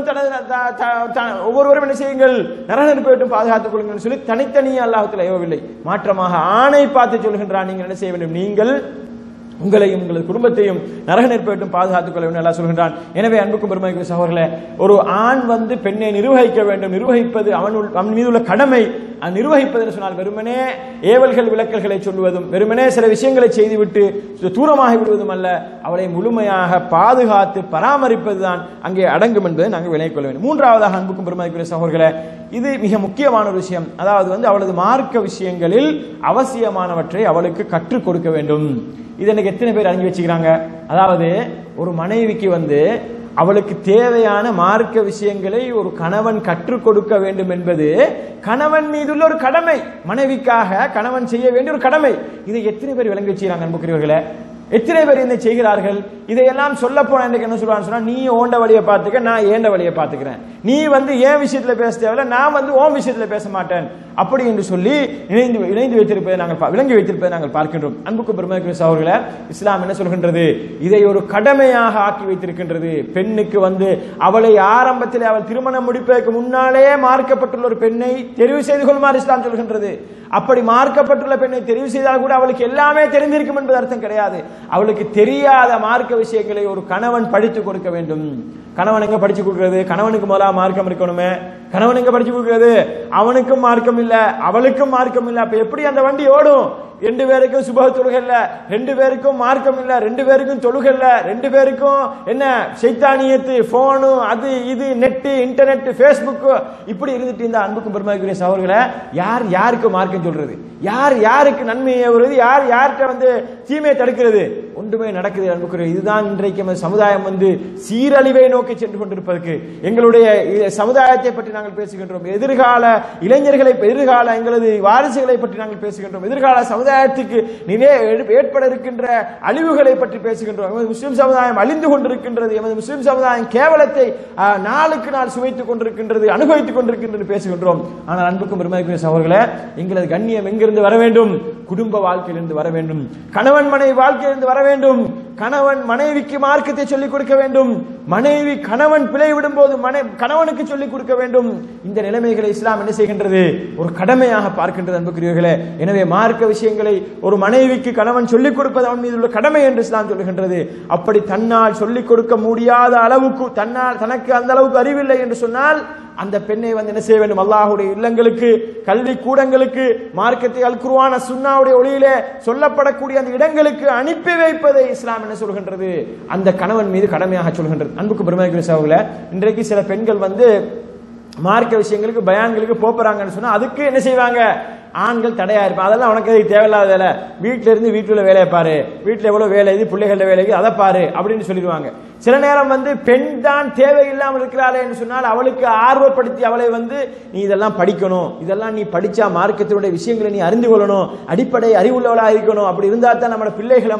Speaker 1: என்ன செய்யுங்கள், நரக நெருப்பை விட்டு பாதுகாத்துக் கொள்ளுங்கள் சொல்லி தனித்தனியே அல்லாஹ் தஆலா ஏவவில்லை. மாற்றமாக ஆணை பார்த்து சொல்கின்றான், நீங்கள் என்ன செய்ய வேண்டும், நீங்கள் உங்களையும் உங்களது குடும்பத்தையும் நரக நெருப்பை விட்டு பாதுகாத்துக் கொள்ள வேண்டும் அல்லாஹ் சொல்கின்றான். எனவே அன்புக்கும் பெருமதிக்கும் சகோதரர்களே, ஒரு ஆண் வந்து பெண்ணை நிர்வகிக்க வேண்டும், நிர்வகிப்பது அவன் மீது உள்ள கடமை. நிர்வகிப்பது சொன்னால் வெறுமனே ஏவல்கள் விளக்கல்களை சொல்வதும், வெறுமனே சில விஷயங்களை செய்துவிட்டு தூரமாகி விடுவதும் அல்ல, அவளை முழுமையாக பாதுகாத்து பராமரிப்பதுதான் அங்கே அடங்கும் என்பதை நாங்கள் விளங்கிக் கொள்ள வேண்டும். மூன்றாவதாக அன்புக்கும் பெருமதிக்குரிய சகோதரர்களே, இது மிக முக்கியமான ஒரு விஷயம். அதாவது வந்து அவளது மார்க்க விஷயங்களில் அவசியமானவற்றை அவளுக்கு கற்றுக் கொடுக்க வேண்டும். இது எனக்கு எத்தனை பேர் அறிஞ்சு வச்சுக்கிறாங்க? அதாவது ஒரு மனைவிக்கு வந்து அவளுக்கு தேவையான மார்க்க விஷயங்களை ஒரு கணவன் கற்றுக் கொடுக்க வேண்டும் என்பது கணவன் மீதுள்ள ஒரு கடமை, மனைவிக்காக கணவன் செய்ய வேண்டிய ஒரு கடமை. இதை எத்தனை பேர் விளங்கி வச்சுக்கிறாங்க அன்புக்குரியவர்களே? எத்தனை பேர் இதை செய்கிறார்கள்? இதையெல்லாம் சொல்ல போன என்ன சொல்றான்னு சொன்னா, நீ ஓண்ட வழியை பார்த்துக்க, நான் ஏண்ட வழியை பார்த்துக்கிறேன், நீ வந்து ஏன் விஷயத்துல பேச தேவையில்ல, நான் வந்து ஓன் விஷயத்துல பேச மாட்டேன் அப்படி என்று சொல்லி இணைந்து வைத்திருப்பதை நாங்கள் விளங்கி வைத்திருப்பதை நாங்கள் பார்க்கின்றோம். அன்புக்கு பெருமதிக்குரிய சகோதரர்களே, இஸ்லாம் என்ன சொல்கின்றது, இதை ஒரு கடமையாக ஆக்கி வைத்திருக்கின்றது. பெண்ணுக்கு வந்து அவளை ஆரம்பத்தில் அவள் திருமணம் முடிப்பதற்கு முன்னாலே மார்க்கப்பட்டுள்ள ஒரு பெண்ணை தெரிவு செய்து கொள்ளுமாறு இஸ்லாம் சொல்கின்றது. அப்படி மார்க்கப்பட்டுள்ள பெண்ணை தெரிவு செய்தால் கூட அவளுக்கு எல்லாமே தெரிந்திருக்கும் என்பது அர்த்தம் கிடையாது. அவளுக்கு தெரியாத மார்க்க விஷயங்களை ஒரு கணவன் படித்து கொடுக்க வேண்டும். கணவன் எங்க படிச்சு கொடுக்கிறது? கணவனுக்கு முதல்ல மார்க்கம் இருக்கணுமே. கணவன் எங்க படிச்சு கொடுக்கிறது? அவனுக்கும் மார்க்கம் இல்ல, அவளுக்கும் மார்க்கம் இல்ல. அப்ப எப்படி அந்த வண்டி ஓடும்? 2 பேருக்கும் சுபஹ தொழுகை இல்ல, 2 பேருக்கும் மார்க்கம் இல்ல, 2 பேருக்கும் தொழுகை இல்ல, 2 பேருக்கும் என்ன சைத்தானியத்து, போனு, அது இது, நெட், இன்டர்நெட், ஃபேஸ்புக், இப்படி இருந்துட்டு இந்த அன்புக்கும் பெருமதிக்குரிய சகோதரர்களே, யார் யாருக்கு மார்க்கம் சொல்றது, யார் யாருக்கு நன்மையை வருது, யார் யார்கிட்ட வந்து தீமையை தடுக்கிறது? ஒன்றுமே நடக்குது அன்புக்குரிய. இதுதான் இன்றைக்கு சமுதாயம் வந்து சீரழிவை நோக்கி சென்று கொண்டிருப்பதற்கு. எங்களுடைய சமுதாயத்தை பற்றி நாங்கள் பேசுகின்றோம், எதிர்கால இளைஞர்களை, எதிர்கால எங்களது வாரிசுகளை பற்றி நாங்கள் பேசுகின்றோம், எதிர்கால சமுதாயத்துக்கு ஏற்பட இருக்கின்ற அழிவுகளை பற்றி பேசுகின்றோம். எமது முஸ்லிம் சமுதாயம் அழிந்து கொண்டிருக்கின்றது, எமது முஸ்லிம் சமுதாயம் கேவலத்தை நாளுக்கு நாள் சுவைத்துக் கொண்டிருக்கின்றது, அனுபவித்துக் கொண்டிருக்கின்றது பேசுகின்றோம். ஆனால் அன்புக்கும் பெருமதிக்குரிய சகோதரர்களே, எங்களது கண்ணியம் எங்கிருந்து வர வேண்டும்? குடும்ப வாழ்க்கையிலிருந்து வர வேண்டும், கணவன் மனைவி வாழ்க்கையிலிருந்து வர வேண்டும். கணவன் மனைவிக்கு மார்க்கத்தை சொல்லிக் கொடுக்க வேண்டும், மனைவி கணவன் பிழை விடும் போது கணவனுக்கு சொல்லிக் கொடுக்க வேண்டும். இந்த நிலைமைகளை இஸ்லாம் என்ன செய்கின்றது? ஒரு கடமையாக பார்க்கின்றது அன்புக்குரியவர்களே. எனவே மார்க்க விஷயங்களை ஒரு மனைவிக்கு கணவன் சொல்லிக் கொடுப்பது அவன் மீது உள்ள கடமை என்று இஸ்லாம் சொல்லுகின்றது. அப்படி தன்னால் சொல்லிக் கொடுக்க முடியாத அளவுக்கு, தனக்கு அந்த அளவுக்கு அறிவில்லை என்று சொன்னால் அந்த பெண்ணை வந்து என்ன செய்ய வேண்டும்? அல்லாஹ்வுடைய இல்லங்களுக்கு, கல்வி கூடங்களுக்கு, மார்க்கத்தை அல் குர்ஆன் சுன்னாவுடைய ஒளியிலே சொல்லப்படக்கூடிய அந்த இடங்களுக்கு அனுப்பி வைப்பதை இஸ்லாம் என்ன சொல்கின்றது? அந்த கணவன் மீது கடமையாக சொல்கின்றது. அன்புக்கு பெருமதிக்குரிய சகோதரர்களே, இன்றைக்கு சில பெண்கள் வந்து மார்க்க விஷயங்களுக்கு, பயான்களுக்கு போறாங்கன்னு சொன்னா அதுக்கு என்ன செய்வாங்க? ஆண்கள் தடையா இருப்பான். அதெல்லாம் உனக்கு தேவையில்லாத வேலை, வீட்டில இருந்து வீட்டுல வேலையை பாரு, வீட்டுல எவ்வளவு வேலை, இது பிள்ளைகள வேலைக்கு அதை பாரு அப்படின்னு சொல்லிடுவாங்க. சில நேரம் வந்து பெண் தான் தேவையில்லாமல் இருக்கிறாளே என்று சொன்னால் அவளுக்கு ஆர்வப்படுத்தி அவளை வந்து நீ இதெல்லாம் படிக்கணும், இதெல்லாம் நீ படிச்சா மார்க்கத்தினுடைய விஷயங்களை நீ அறிந்து கொள்ளணும், அடிப்படை அறிவுள்ளவளா இருக்கணும், அப்படி இருந்தா தான் நம்ம பிள்ளைகளை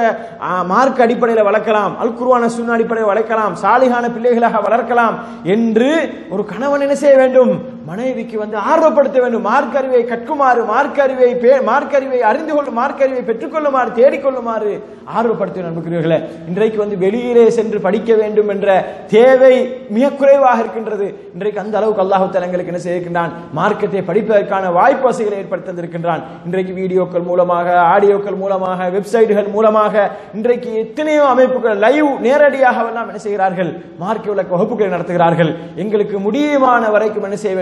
Speaker 1: மார்க்க அடிப்படையில் வளர்க்கலாம், அல் குர்ஆன் சுன்னா அடிப்படையில் வளர்க்கலாம், சாலிகான பிள்ளைகளாக வளர்க்கலாம் என்று ஒரு கணவன் என்ன செய்ய வேண்டும்? மனைவிக்கு வந்து ஆர்வப்படுத்த வேண்டும். மார்க்க அறிவை கற்குமாறு, மார்க்க அறிவை அறிந்து கொள்ளும், மார்க்க அறிவை பெற்றுக்கொள்ளுமாறு, தேடிக்கொள்ளுமாறு ஆர்வப்படுத்த அன்புக்குரியவர்களே. இன்றைக்கு வந்து வெளியிலே சென்று படிக்க வேண்டும் என்ற தேவை மிக குறைவாக இருக்கின்றது. இன்றைக்கு அந்த அளவுக்கு அல்லாஹ் தஆலா எங்களுக்கு என்ன செய்திருக்கின்றான்? மார்க்கத்தை படிப்பதற்கான வாய்ப்பு வசதிகளை ஏற்படுத்தி தந்திருக்கின்றான். இன்றைக்கு வீடியோக்கள் மூலமாக, ஆடியோக்கள் மூலமாக, வெப்சைட்டுகள் மூலமாக இன்றைக்கு எத்தனையோ அமைப்புகள் லைவ் நேரடியாக எல்லாம் என்ன செய்கிறார்கள்? மார்க்க விளக்க வகுப்புகளை நடத்துகிறார்கள். எங்களுக்கு முடியுமான வரைக்கும் என்ன செய்ய வேண்டும்?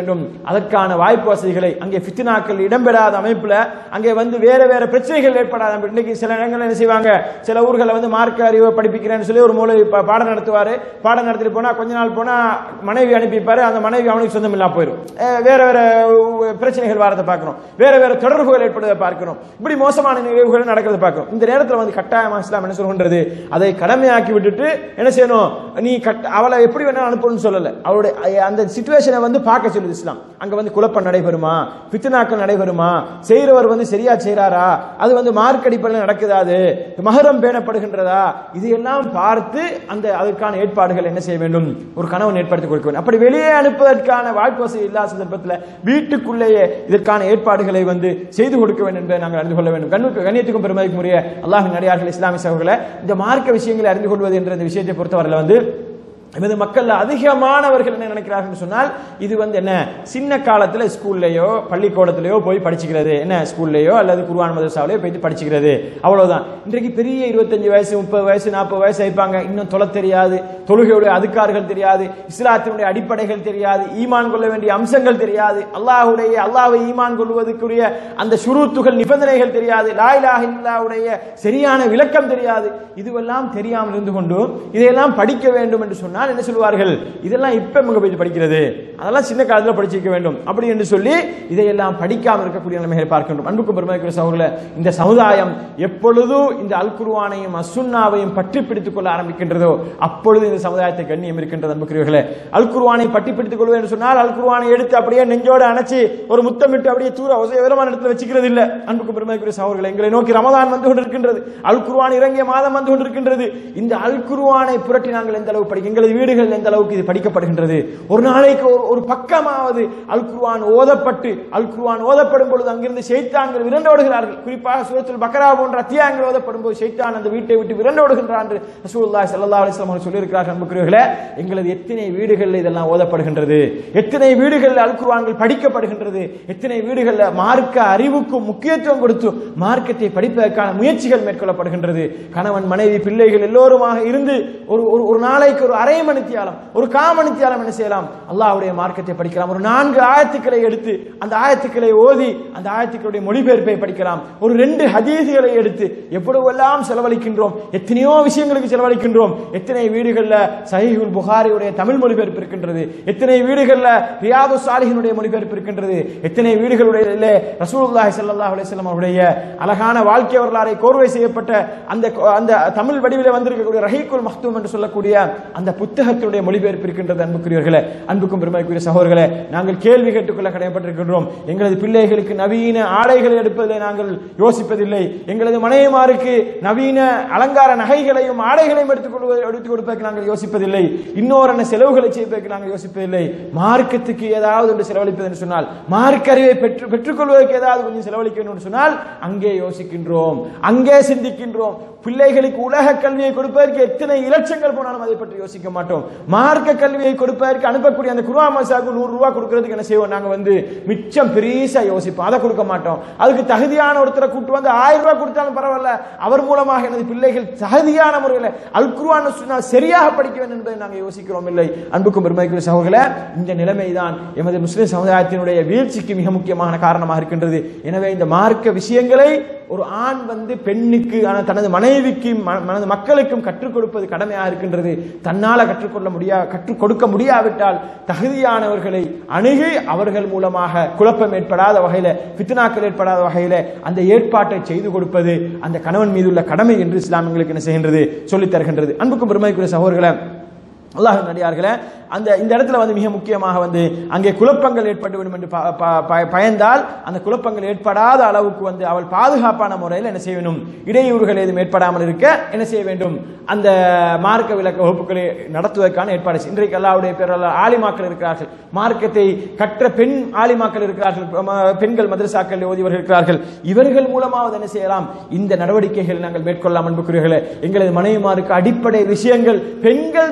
Speaker 1: வேண்டும். அதற்கான வாய்ப்பு வசதிகளை அங்கே ஃபித்னாக்கள் இடம்பெறாத அமைப்புல அங்கே வந்து வேற வேற பிரச்சனைகள் ஏற்படாத. இன்னைக்கு சில இடங்கள் என்ன செய்வாங்க, சில ஊர்களை வந்து மார்க்க அறிவை படிப்பிக்கிறேன்னு சொல்லி ஒரு மூளை பாடம் நடத்துவாரு. பாடம் நடத்திட்டு போனா கொஞ்ச நாள் போனா மனைவி அனுப்பிப்பாரு. அந்த மனைவி அவனுக்கு சொந்தம் இல்லா போயிடும். வேற வேற பிரச்சனைகள் வரதை பார்க்கிறோம், வேற வேற தொடர்புகள் ஏற்படுவதை பார்க்கிறோம். இப்படி மோசமான நிகழ்வுகள் நடக்கிறத பார்க்கிறோம். இந்த நேரத்தில் வந்து கட்டாயமா இஸ்லாம் என்ன சொல்கின்றது, அதை கடமையாக்கி விட்டுட்டு என்ன செய்யணும், நீ அவளை எப்படி வேணாலும் அனுப்பணும்னு சொல்லல. அவருடைய அந்த சிச்சுவேஷனை வந்து பார்க்க சொல்லுது இஸ்லாம். அங்க வந்து குழப்பம் நடைபெறுமா, பித்னாக்கள் நடைபெறுமா, செய்கிறவர் வந்து சரியா செய்றாரா, அது வந்து மார்க் அடிப்படையில் நடக்குதா, அது மஹரம் பேணப்படுகின்றதா, இதையெல்லாம் பார்த்து அந்த அதற்கான ஏற்பாடுகள் என்ன செய்ய வேண்டும், ஒரு கணவன் ஏற்படுத்தி கொடுக்க வேண்டும். அப்படி வெளியே அனுப்புவதற்கான வாய்ப்பு வசதி இல்லாத சந்தர்ப்பத்தில் வீட்டுக்குள்ளேயே இதற்கான ஏற்பாடுகளை வந்து செய்து கொடுக்க வேண்டும் என்பதை நாங்கள் அறிந்து கொள்ள வேண்டும். கண்ணியத்துக்கும் பெருமதிக்கும் உரிய அல்லாஹ்வின் அடியார்கள் இஸ்லாமிய சகோதரர்களே, இந்த மார்க்க விஷயங்களை அறிந்து கொள்வது என்ற இந்த விஷயத்தை பொறுத்தவரையில் வந்து நமது மக்கள் அதிகமானவர்கள் என்ன நினைக்கிறார்கள் சொன்னால், இது வந்து என்ன சின்ன காலத்தில் ஸ்கூல்லையோ பள்ளிக்கூடத்திலேயோ போய் படிச்சுக்கிறது, என்ன ஸ்கூல்லையோ அல்லது குர்ஆன் மதரசாவிலேயோ போயிட்டு படிச்சுக்கிறது, அவ்வளவுதான். இன்றைக்கு பெரிய 25 வயசு 30 வயசு 40 வயசு ஆயிப்பாங்க, இன்னும் தொலை தெரியாது, தொழுகையுடைய அதுக்கார்கள் தெரியாது, இஸ்லாத்தினுடைய அடிப்படைகள் தெரியாது, ஈமான் கொள்ள வேண்டிய அம்சங்கள் தெரியாது, அல்லாஹ்வை ஈமான் கொள்வதற்குரிய அந்த ஷுரூத்துகள் நிபந்தனைகள் தெரியாது, லா இலாஹ இல்லல்லாஹ்வுடைய சரியான விளக்கம் தெரியாது. இதுவெல்லாம் தெரியாமல் இருந்து கொண்டு இதையெல்லாம் படிக்க வேண்டும் என்று சொன்னால் என்ன சொல்வார்கள், இதெல்லாம் இப்ப எங்க போய் படிக்கிறது, அதெல்லாம் சின்ன காலத்தில் படிச்சிருக்க வேண்டும் அப்படி என்று சொல்லி இதையெல்லாம் படிக்காமல் இருக்கக்கூடிய நிலைமையை பார்க்கின்றோம். அன்புக்கும் பெருமதிக்குரிய சகோதரர்களே, இந்த சமுதாயம் எப்பொழுது இந்த அல் குர்ஆனையும் அஸ்ஸுன்னாவையும் பற்றி பிடித்துக் கொள்ள ஆரம்பிக்கின்றதோ அப்பொழுது இந்த சமுதாயத்தை கண்ணியம் இருக்கின்றது. அன்புக்குரியவர்களே, அல் குர்ஆனை பற்றி பிடித்துக் கொள்வது என்று சொன்னால் அல் குர்ஆனை எடுத்து அப்படியே நெஞ்சோடு அணைச்சி ஒரு முத்தமிட்டு அப்படியே தூர உயரமான இடத்துல வச்சுக்கிறது இல்லை. அன்புக்கும் பெருமதிக்குரிய சகோதரர்களே, எங்களை நோக்கி ரமதான் வந்து கொண்டிருக்கின்றது, அல் குர்ஆன் இறங்கிய மாதம் வந்து கொண்டிருக்கின்றது. இந்த அல் குர்ஆனை புரட்டி நாங்கள் எந்த அளவு படிக்க, வீடுகள் எந்த அளவுக்கு இது படிக்கப்படுகின்றது, ஒரு நாளைக்கு ஒரு பக்கமாவது அல் குர்ஆன் ஓதப்பட்டு, அல் குர்ஆன் ஓதப்படும் பொழுது அங்கிருந்து ஷைத்தான்கள் விரண்டோடுகிறார்கள். குறிப்பாக சூரத்துல் பக்ரா போன்ற அத்தியாயங்கள் ஓதப்படும் போது ஷைத்தான் அந்த வீட்டை விட்டு விரண்டோடுகின்றான் என்று ரசூலுல்லாஹி ஸல்லல்லாஹு அலைஹி வஸல்லம் சொல்லி இருக்கிறார்கள். அன்புக்குரியவர்களே, எங்களது எத்தனை வீடுகளில் இதெல்லாம் ஓதப்படுகின்றது, எத்தனை வீடுகளில் அல் குர்ஆன்கள் படிக்கப்படுகின்றது, எத்தனை வீடுகளில் மார்க்க அறிவுக்கு முக்கியத்துவம் கொடுத்து மார்க்கத்தை படிப்பதற்கான முயற்சிகள் மேற்கொள்ளப்படுகின்றது. கணவன் மனைவி பிள்ளைகள் எல்லோருமாக இருந்து ஒரு நாளைக்கு ஒரு அரை மணித்தியாலம் ஒரு காமணித்தியாலம் என்ன செய்யலாம், அல்லாஹ்வுடைய மார்க்கத்தை படிக்கலாம். ஒரு 4 ஆயத்துக்களை எடுத்து அந்த ஆயத்துக்களை ஓதி அந்த ஆயத்துக்களுடைய மொழிபெயர்ப்பை படிக்கலாம். ஒரு 2 ஹதீஸ்களை எடுத்து எவ்வளவெல்லாம் செலவழிக்கின்றோம், எத்தனையோ விஷயங்களுக்கு செலவழிக்கின்றோம். எத்தனை வீடுகளில் சஹீஹுல் புகாரியுடைய தமிழ் மொழிபெயர்ப்பு இருக்கின்றது, எத்தனை வீடுகளில் ரியாதுஸ் சாலிஹினுடைய மொழிபெயர்ப்பு இருக்கின்றது, எத்தனை வீடுகளுடைய ரசூலுல்லாஹி ஸல்லல்லாஹு அலைஹி வஸல்லம் அவருடைய அழகான வாழ்க்கை வரலாறை கோர்வை செய்யப்பட்ட அந்த தமிழ் வடிவிலே வந்திருக்கக்கூடிய ரஹீக்குல் மக்தூம் என்று சொல்லக்கூடிய அந்த புத்தகத்தினுடைய மொழிபெயர்ப்பு இருக்கின்றது. அன்புக்குரியவர்களே, அன்புக்கும் பெருமைக்குரிய சகோதரர்களே, நாங்கள் கேள்வி கேட்டுக்கொள்ள கடமைப்பட்டிருக்கின்றோம். எங்களது பிள்ளைகளுக்கு நவீன ஆடைகளை எடுப்பதில் நாங்கள் யோசிப்பதில்லை, எங்களது மனைவிமாருக்கு நவீன அலங்கார நகைகளையும் ஆடைகளையும் எடுத்துக் கொடுப்பதற்கு நாங்கள் யோசிப்பதில்லை, இன்னொரு செலவுகளை செய்வதற்கு நாங்கள் யோசிப்பதில்லை. மார்க்கத்துக்கு ஏதாவது ஒன்று செலவழிப்பது என்று சொன்னால், மார்க்க அறிவை பெற்றுக்கொள்வதற்கு ஏதாவது கொஞ்சம் செலவழிக்க வேண்டும் என்று சொன்னால் அங்கே யோசிக்கின்றோம், அங்கே சிந்திக்கின்றோம். பிள்ளைகளுக்கு உலக கல்வியை கொடுப்பதற்கு எத்தனை இலட்சங்கள் போனாலும் அதை பற்றி யோசிக்க மாட்டோம். மார்க்க கல்வியை கொடுப்பதற்கு அனுப்பக்கூடிய அந்த குர்ஆன் மதரசாவுக்கு 100 ரூபாய் கொடுக்கிறதுக்கு என்ன செய்வோம், நாங்க வந்து மிச்சம் பெரிசா யோசிப்போம், அதை கொடுக்க மாட்டோம். அதுக்கு தகுதியான ஒருத்தரை கூட்டு வந்து 1000 ரூபாய் கொடுத்தாலும் பரவாயில்ல, அவர் மூலமாக எனது பிள்ளைகள் தகுதியான முறையில் அல் குர்ஆன் சொன்னால் சரியாக படிக்க வேண்டும் என்பதை நாங்கள் யோசிக்கிறோம் இல்லை. அன்புக்கும் பெருமைக்குரிய சகோதரர்களே, இந்த நிலைமைதான் எமது முஸ்லிம் சமுதாயத்தினுடைய வீழ்ச்சிக்கு மிக முக்கியமான காரணமாக இருக்கின்றது. எனவே இந்த மார்க்க விஷயங்களை ஒரு ஆண் வந்து பெண்ணுக்கு தனது மனைவிக்கு மனது மக்களுக்கும் கற்றுக் கொடுப்பது கடமையாக இருக்கின்றது. தன்னால் கற்றுக் கொடுக்க முடியாவிட்டால் தகுதியானவர்களை அணுகி அவர்கள் மூலமாக குழப்பம் ஏற்படாத வகையில, ஃபித்னாக்கள் ஏற்படாத வகையில அந்த ஏற்பாட்டை செய்து கொடுப்பது அந்த கணவன் மீது உள்ள கடமை என்று இஸ்லாம் எங்களுக்கு என்ன செய்கின்றது, சொல்லித் தருகின்றது. அன்புக்கும் பெருமைக்குரிய சகோதரர்களே, அல்லாஹ்வின் அடியார்களே, இந்த இடத்துல வந்து மிக முக்கியமாக வந்து அங்கே குழப்பங்கள் ஏற்பட்டுவிடும் என்று பயந்தால் அந்த குழப்பங்கள் ஏற்படாத அளவுக்கு வந்து அவள் பாதுகாப்பான முறையில் என்ன செய்ய வேண்டும், இடையூறுகள் எதுவும் ஏற்படாமல் இருக்க என்ன செய்ய வேண்டும், அந்த மார்க்க விளக்க வகுப்புகளை நடத்துவதற்கான ஏற்பாடு. இன்றைக்கு அல்லாஹ்வுடைய பேரால் ஆலிமாக்கள் இருக்கிறார்கள், மார்க்கத்தை கற்ற பெண் ஆலிமாக்கள் இருக்கிறார்கள், பெண்கள் மதரசாக்கள் ஓதியவர்கள் இருக்கிறார்கள். இவர்கள் மூலமாவது என்ன செய்யலாம், இந்த நடவடிக்கைகள் நாங்கள் மேற்கொள்ளலாம். அன்புக்குரியவர்களே, எங்களது மனைவிமாருக்கு அடிப்படை விஷயங்கள், பெண்கள் தொடர்பான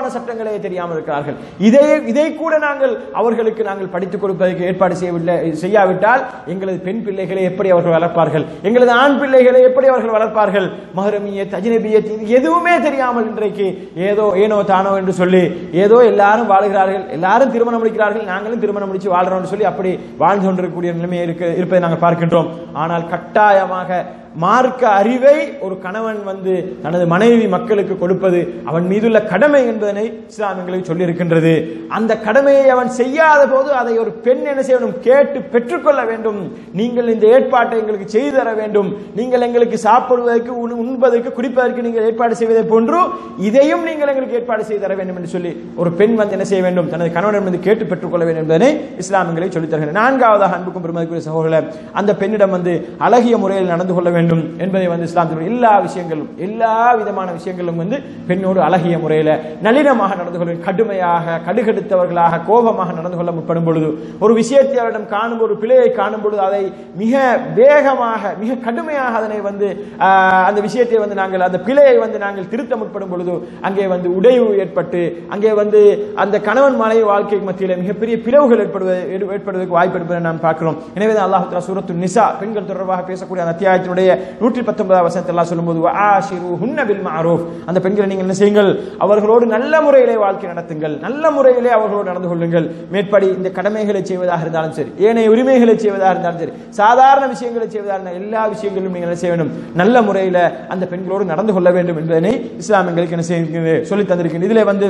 Speaker 1: அடிப்படையான சட்டங்களே தெரியாமல் இருக்கிறார்கள். இதை கூட அவர்களுக்கு நாங்கள் படித்துக் கொடுப்பதற்கு ஏற்பாடு செய்யாவிட்டால் எங்களது பெண் பிள்ளைகளை எப்படி அவர்கள் வளர்ப்பார்கள், எங்களது ஆண் பிள்ளைகளை எப்படி அவர்கள் வளர்ப்பார்கள்? மஹ்ரமியத், அஜ்னபியத் எதுவுமே தெரியாமல் இன்றைக்கு ஏனோ தானோ என்று சொல்லி ஏதோ எல்லாரும் வாழுகிறார்கள், எல்லாரும் திருமணம் முடிக்கிறார்கள், நாங்களும் திருமணம் முடிச்சு வாழ்றோம் சொல்லி அப்படி வாழ்ந்து கொண்டிருக்கக்கூடிய நிலைமை இருப்பதை நாங்கள் பார்க்கின்றோம். ஆனால் கட்டாயமாக மார்க்க அறிவை ஒரு கணவன் தனது மனைவி மக்களுக்கு கொடுப்பது அவன் மீதுள்ள கடமை என்பதனை இஸ்லாம் எங்களுக்கு சொல்லி இருக்கின்றது. அந்த கடமையை அவன் செய்யாத போது அதை ஒரு பெண் என்ன செய்யணும்? கேட்டு பெற்றுக்கொள்ள வேண்டும். நீங்கள் இந்த ஏற்பாட்டை எங்களுக்கு செய்து தர வேண்டும், நீங்கள் எங்களுக்கு சாப்பிடுவதற்கு, உண்பதற்கு, குடிப்பதற்கு நீங்கள் ஏற்பாடு செய்வதை போன்று இதையும் நீங்கள் எங்களுக்கு ஏற்பாடு செய்து தர வேண்டும் என்று சொல்லி ஒரு பெண் என்ன செய்ய வேண்டும்? தனது கணவனிடம் கேட்டு பெற்றுக்கொள்ள வேண்டும் என்பதனை இஸ்லாம் எங்களுக்கு சொல்லித் தருகிறது. நான்காவதாக அன்புக்கும் பெருமதிக்குரிய சகோதரர்களே, அந்த பெண்ணிடம் அழகிய முறையில் நடந்து கொள்ள வேண்டும் என்பதை இஸ்லாம் எல்லா விஷயங்களும், எல்லா விதமான விஷயங்களும் பெண்ணோடு அழகிய முறையில் நளினமாக நடந்து கொள்ள, கடுமையாக கடுகெடுத்தவர்களாக கோபமாக நடந்து கொள்ள முற்படும் பொழுது, ஒரு விஷயத்தை அவரிடம் காணும், ஒரு பிழையை காணும் பொழுது அதை மிக வேகமாக மிக கடுமையாக அதனை அந்த விஷயத்தை நாங்கள் அந்த பிழையை நாங்கள் திருத்த முற்படும் பொழுது அங்கே உடைவு ஏற்பட்டு அங்கே அந்த கணவன் மனைவி வாழ்க்கை மத்தியில் மிகப்பெரிய பிளவுகள் ஏற்படுவதற்கு வாய்ப்பு இருப்பதை நாம் பார்க்கிறோம். எனவே அல்லாஹ் தஆலா சூரத்துன் நிசா பெண்கள் தொடர்பாக பேசக்கூடிய அந்த அத்தியாயத்தினுடைய 119 வசனத்தில் அல்லாஹ் சொல்லும்போது வஆஷிருஹுன்ன பில் மஅரூஃப், அந்த பெண்களை நீங்கள் என்ன செய்யுங்கள்? அவர்களோடு நல்ல முறையிலே வாழ்க்கை நடத்துங்கள், நல்ல முறையிலே அவர்களோடு நடந்து கொள்ளுங்கள். மேற்படி இந்த கடமைகளை செய்வதாக இருந்தாலும் சரி, ஏனைய உரிமைகளை செய்வதாக இருந்தாலும் சரி, சாதாரண விஷயங்களை செய்வதாக இருந்தால் எல்லா விஷயங்களிலும் நீங்கள் என்ன செய்ய வேண்டும்? நல்ல முறையில் அந்த பெண்களோடு நடந்து கொள்ள வேண்டும் என்பதனை இஸ்லாம் எங்களுக்கு என்ன செய்ய சொல்லி தந்திருக்கிறது. இதிலே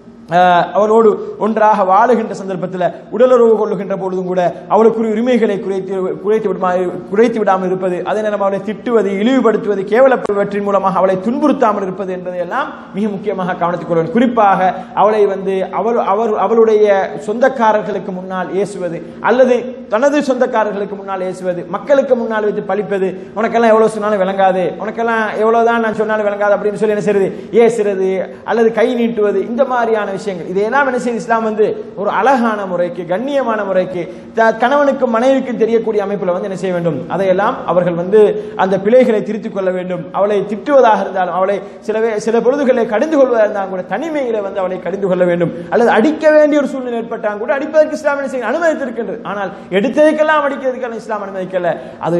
Speaker 1: அவளோடு ஒன்றாக வாழுகின்ற சந்தர்ப்பத்தில் உடலுறவு கொள்ளுகின்ற பொழுதும் கூட அவளுக்குரிய உரிமைகளை குறைத்து விடாமல் இருப்பது, அதே நேரம் அவளை திட்டுவது, இழிவுபடுத்துவது, கேவலப்படுவற்றின் மூலமாக அவளை துன்புறுத்தாமல் இருப்பது என்பதையெல்லாம் மிக முக்கியமாக கவனித்துக் கொள்ள வேண்டும். குறிப்பாக அவளை அவளுடைய சொந்தக்காரர்களுக்கு முன்னால் ஏசுவது அல்லது தனது சொந்தக்காரர்களுக்கு முன்னால் ஏசுவது, மக்களுக்கு முன்னால் வைத்து பழிப்பது, உனக்கெல்லாம் எவ்வளவு சொன்னாலும் விளங்காது, உனக்கெல்லாம் எவ்வளவுதான் நான் சொன்னாலும் விளங்காது அப்படின்னு சொல்லி என்ன செய்யறது? ஏசுறது அல்லது கை நீட்டுவது, இந்த மாதிரியான விஷயங்கள் இதையெல்லாம் என்ன செய்து இஸ்லாம் ஒரு அழகான முறைக்கு, கண்ணியமான முறைக்கு, கணவனுக்கு மனைவிக்கும் தெரியக்கூடிய அமைப்புல என்ன செய்ய வேண்டும்? அதையெல்லாம் அவர்கள் அந்த பிழைகளை திருத்திக் கொள்ள வேண்டும். அவளை திட்டுவதாக இருந்தாலும், அவளை சில பொழுதுகளை கடிந்து கொள்வதாக இருந்தாலும் கூட தனிமையில அவளை கடிந்து கொள்ள வேண்டும். அல்லது அடிக்க வேண்டிய ஒரு சூழ்நிலை ஏற்பட்டால் கூட அடிப்பதற்கு இஸ்லாம் என்ன செய்ய அனுமதித்திருக்கின்றது. ஆனால் எடுத்ததுக்கெல்லாம் அடிக்கிறதுக்கெல்லாம் இஸ்லாம் அனுமதிக்கல. அது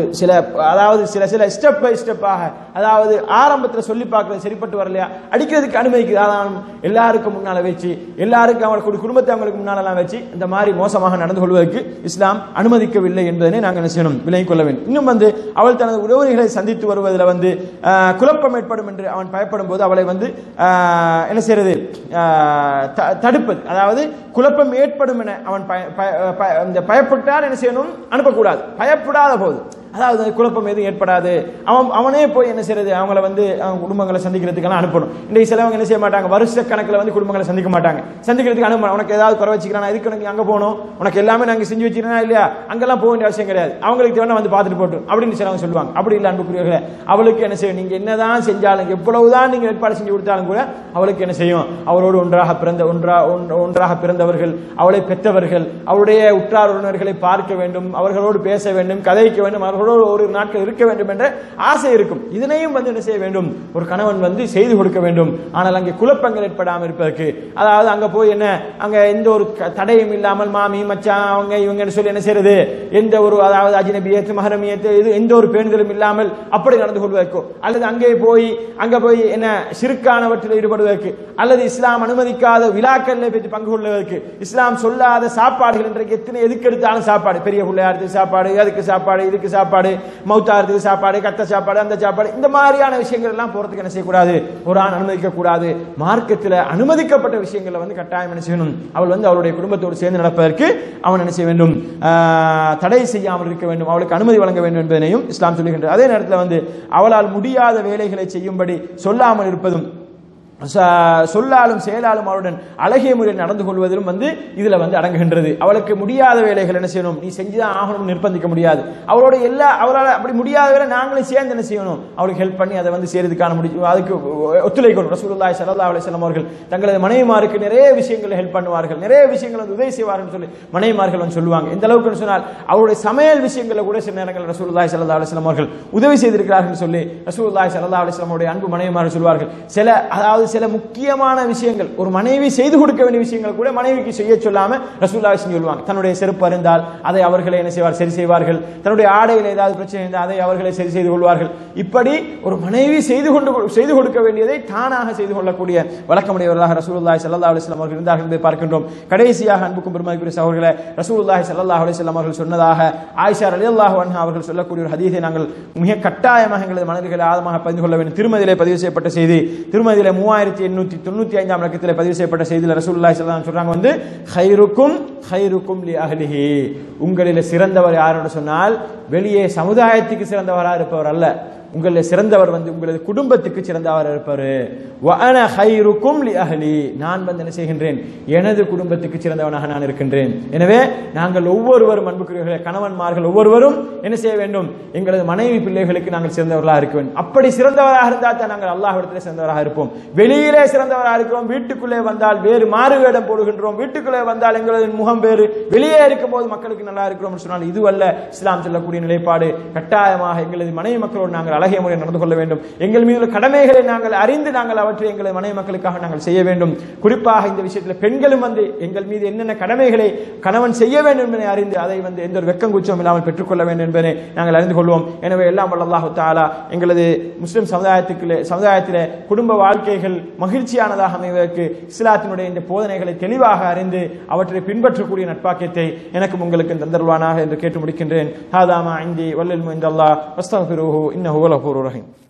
Speaker 1: சில ஸ்டெப் பை ஸ்டெப்பாக, அதாவது ஆரம்பத்தில் சொல்லி பார்க்கறது சரிப்பட்டு வரலையா, அடிக்கிறதுக்கு அனுமதிக்குது. அதான் எல்லாருக்கும் முன்னால வச்சு, எல்லாருக்கும் அவங்களுடைய குடும்பத்தை அவங்களுக்கு முன்னாலெல்லாம் வச்சு இந்த மாதிரி மோசமாக நடந்து கொள்வதற்கு இஸ்லாம் அனுமதிக்கவில்லை என்பதனை நாங்கள் என்ன செய்யணும்? விலகிக் கொள்ள வேண்டும். இன்னும் அவள் தனது உறவுகளை சந்தித்து வருவதில் குழப்பம் ஏற்படும் என்று அவன் பயப்படும் போது அவளை என்ன செய்யறது? தடுப்பது, அதாவது குழப்பம் ஏற்படும் என அவன் பயப்பட்டால் என்ன செய்யணும்? அனுப்பக்கூடாது. பயப்படாத போது, அதாவது குழப்பம் எதுவும் ஏற்படாது, அவனே போய் என்ன செய்யறது? அவங்கள குடும்பங்களை சந்திக்கிறதுக்கெல்லாம் அனுப்பணும். இன்றைக்கு சிலவங்க என்ன செய்ய மாட்டாங்க? வருஷ கணக்கில் குடும்பங்களை சந்திக்க மாட்டாங்க, சந்திக்கிறதுக்கு அனுப்பணும். உனக்கு ஏதாவது குறை வச்சுக்கிறான், இதுக்கு எனக்கு அங்கே போகணும், உனக்கு எல்லாமே நாங்கள் செஞ்சு வச்சுக்கிறா இல்லையா, அங்கெல்லாம் போக வேண்டிய அவசியம் கிடையாது, அவங்களுக்கு தேவை பார்த்துட்டு போட்டோம் அப்படின்னு சிலவங்க சொல்லுவாங்க. அப்படி இல்லை அன்புக்குரியவர்களே, அவளுக்கு என்ன செய்யும்? நீங்க என்னதான் செஞ்சாலும், எவ்வளவுதான் நீங்க ஏற்பாடு செஞ்சு கொடுத்தாலும் கூட அவளுக்கு என்ன செய்யும்? அவளோடு ஒன்றாக பிறந்தவர்கள், அவளை பெற்றவர்கள், அவருடைய உற்றார் உறவினர்களை பார்க்க வேண்டும், அவர்களோடு பேச வேண்டும், கதைக்க வேண்டும், ஒரு நாட்கள் இருக்க வேண்டும் என்ற ஆசை இருக்கும். இதனையும் என்ன செய்ய வேண்டும்? ஒரு கணவன் செய்து கொடுக்க வேண்டும். ஆனால் அங்கே குழப்பங்கள் ஏற்படாமல் இருப்பதற்கு, அதாவது அங்க போய் என்ன, அங்க எந்த ஒரு தடையும் இல்லாமல் மாமி மச்சான் அவங்க இவங்க சொல்லி என்ன செய்யறது? எந்த ஒரு, அதாவது அஜ்னபியத் மஹ்ரமியத் இது எந்த ஒரு பேணுதலும் இல்லாமல் அப்படி நடந்து கொள்வதற்கோ, அல்லது அங்கே போய் என்ன சிறுக்கானவற்றில் ஈடுபடுவதற்கு, அல்லது இஸ்லாம் அனுமதிக்காத விழாக்களில் பற்றி பங்கு கொள்வதற்கு, இஸ்லாம் சொல்லாத சாப்பாடுகள் இன்றைக்கு எதுக்கு எடுத்தாலும் சாப்பாடு, பெரிய பிள்ளையாருக்கு சாப்பாடு, அதுக்கு சாப்பாடு, இதுக்கு சாப்பாடு, மௌத்தாரத்துக்கு சாப்பாடு, கத்த சாப்பாடு, அந்த சாப்பாடு, இந்த மாதிரியான விஷயங்கள் எல்லாம் போறதுக்கு என்ன செய்யக்கூடாது? ஒரு ஆண் அனுமதிக்க கூடாது. மார்க்கத்தில் அனுமதிக்கப்பட்ட விஷயங்களை கட்டாயம் என்ன செய்யணும்? அவள் அவளுடைய குடும்பத்தோடு சேர்ந்து நடப்பதற்கு அவன் என்ன செய்ய வேண்டும்? தடை செய்யாமல் இருக்க வேண்டும், அவளுக்கு அனுமதி வழங்க வேண்டும் என்பதனையும் இஸ்லாம் சொல்லுகின்றது. அதே நேரத்தில் அவளால் முடியாத வேலைகளை செய்யும்படி சொல்லாமல் இருப்பதும், சொல்லாலும் செயலாலும் அவளுடன் அழகிய முறையில் நடந்து கொள்வதிலும் இதுல அடங்குகின்றது. அவளுக்கு முடியாத வேலைகள் என்ன செய்யணும்? நீ செஞ்சுதான் ஆகணும், நிர்பந்திக்க முடியாது. அவளோட அவளால் அப்படி முடியாத வேலை நாங்களும் சேர்ந்து என்ன செய்யணும்? அவளுக்கு ஹெல்ப் பண்ணி அதை செய்யறதுக்கான அதுக்கு ஒத்துழைக்கணும். ரசூலுல்லாஹி ஸல்லல்லாஹு அலைஹி வஸல்லம் அவர்கள் தங்களது மனைவிமாருக்கு நிறைய விஷயங்களை ஹெல்ப் பண்ணுவார்கள், நிறைய விஷயங்களை உதவி செய்வார்கள் சொல்லி மனைவிமார்கள் சொல்லுவாங்க. இந்த அளவுக்கு சொன்னால் அவருடைய சமையல் விஷயங்களை கூட சில நேரங்கள் ரசூலுல்லாஹி ஸல்லல்லாஹு அலைஹி வஸல்லம் அவர்கள் உதவி செய்திருக்கிறார்கள் சொல்லி ரசூலுல்லாஹி ஸல்லல்லாஹு அலைஹி வஸல்லம் அவருடைய அன்பு மனைவிமார்கள் சொல்வார்கள். அதாவது சில முக்கியமான விஷயங்கள் ஒரு மனைவி செய்து கொடுக்க வேண்டிய விஷயங்கள் கூட மனைவிக்கு செய்ய சொல்லாம ரசூலுல்லாஹி செஞ்சு சொல்லுவாங்க. தன்னுடைய செருப்பு அருந்தால் அதை அவர்களே என்ன செய்வார், சரி செய்வார்கள். தன்னுடைய ஆடையில் ஏதாவது பிரச்சனை இருந்தால் அதை அவர்களே சரி செய்து கொள்வார்கள். இப்படி ஒரு மனைவி செய்து கொடுக்க வேண்டியதை தானாக செய்து கொள்ளக்கூடிய வழக்கமுடையவர்களாக ரசூலுல்லாஹி ஸல்லல்லாஹு அலைஹி வஸல்லம் அவர்கள் இருந்தார்கள் என்பதை பார்க்கின்றோம். கடைசியாக அன்புக்கும் பெருமதிக்குரிய சகோதரர்களே, ரசூலுல்லாஹி ஸல்லல்லாஹு அலைஹி வஸல்லம் அவர்கள் சொன்னதாக ஆயிஷா ரலியல்லாஹு அன்ஹா அவர்கள் சொல்லக்கூடிய ஒரு ஹதீஸை நாங்கள் மிக கட்டாயமாக எங்களது மனதிலே ஆழமாக பதிந்து கொள்ள வேண்டும். திருமதியிலே பதிவு செய்யப்பட்ட செய்தி, திருமதியிலே 3895 இலக்கத்திலே பதிவு செய்யப்பட்ட செய்தியில் ரசூலுல்லாஹி ஸல்லல்லாஹு அலைஹி வஸல்லம் சொல்றாங்க வந்து கைருக்கும் லி அஹ்லிஹி, உங்களிலே சிறந்தவர் யாருன்னு சொன்னால் வெளியே சமுதாயத்துக்கு சிறந்தவராக இருப்பவர் அல்ல, உங்களில் சிறந்தவர் வந்து உங்களது குடும்பத்துக்கு சிறந்தவர் இருப்பார். வஅனா கைருக்கும் லி அஹ்லி, நான் வந்து என்ன செய்கின்றேன், எனது குடும்பத்துக்கு சிறந்தவனாக நான் இருக்கின்றேன். எனவே நாங்கள் ஒவ்வொருவரும் அன்புக்குரியவர்களே, கணவன்மார்கள் ஒவ்வொருவரும் என்ன செய்ய வேண்டும், எங்களது மனைவி பிள்ளைகளுக்கு நாங்கள் சிறந்தவர்களாக இருக்க வேண்டும். அப்படி சிறந்தவராக இருந்தால் தான் நாங்கள் அல்லாஹ்விடத்திலே சிறந்தவராக இருப்போம். வெளியிலே சிறந்தவராக இருக்கிறோம், வீட்டுக்குள்ளே வந்தால் வேறு மாறு வேடம் போடுகின்றோம், வீட்டுக்குள்ளே வந்தால் எங்களது முகம் வேறு, வெளியே இருக்கும் போது மக்களுக்கு நல்லா இருக்கிறோம் சொன்னால் இதுவல்ல இஸ்லாம் சொல்லக்கூடிய நிலைப்பாடு. கட்டாயமாக எங்களது மனைவி மக்களோடு நாங்கள் அழகிய முறை நடந்து கொள்ள வேண்டும். எங்கள் மீது கடமைகளை நாங்கள் அறிந்து நாங்கள் அவற்றை எங்களை மனைவி மக்களுக்காக நாங்கள் செய்ய வேண்டும். குறிப்பாக இந்த விஷயத்தில் பெண்களும் வந்து எங்கள் மீது என்னென்ன கடமைகளை கணவன் செய்ய வேண்டும் என்பதை அறிந்து அதை வந்து எந்த ஒரு வெக்கங்குச்சம் இல்லாமல் பெற்றுக்கொள்ள வேண்டும் என்பதை நாங்கள் அறிந்து கொள்வோம். எனவே எல்லாம் வல்ல அல்லாஹ் தஆலா எங்களது முஸ்லிம் சமுதாயத்திலே குடும்ப வாழ்க்கைகள் மகிழ்ச்சியானதாக அமைவதற்கு இஸ்லாத்தினுடைய இந்த போதனைகளை தெளிவாக அறிந்து அவற்றை பின்பற்றக்கூடிய நட்பாக்கியத்தை எனக்கும் உங்களுக்கு தந்தருள்வானாக என்று கேட்டு முடிக்கின்றேன். ஹாதா மா இன்தி வல்லில் இன்தல்லாஹ் வஸ்தக்ஃபிருஹு இன்னஹு வல் கஃபூருர் ரஹீம்.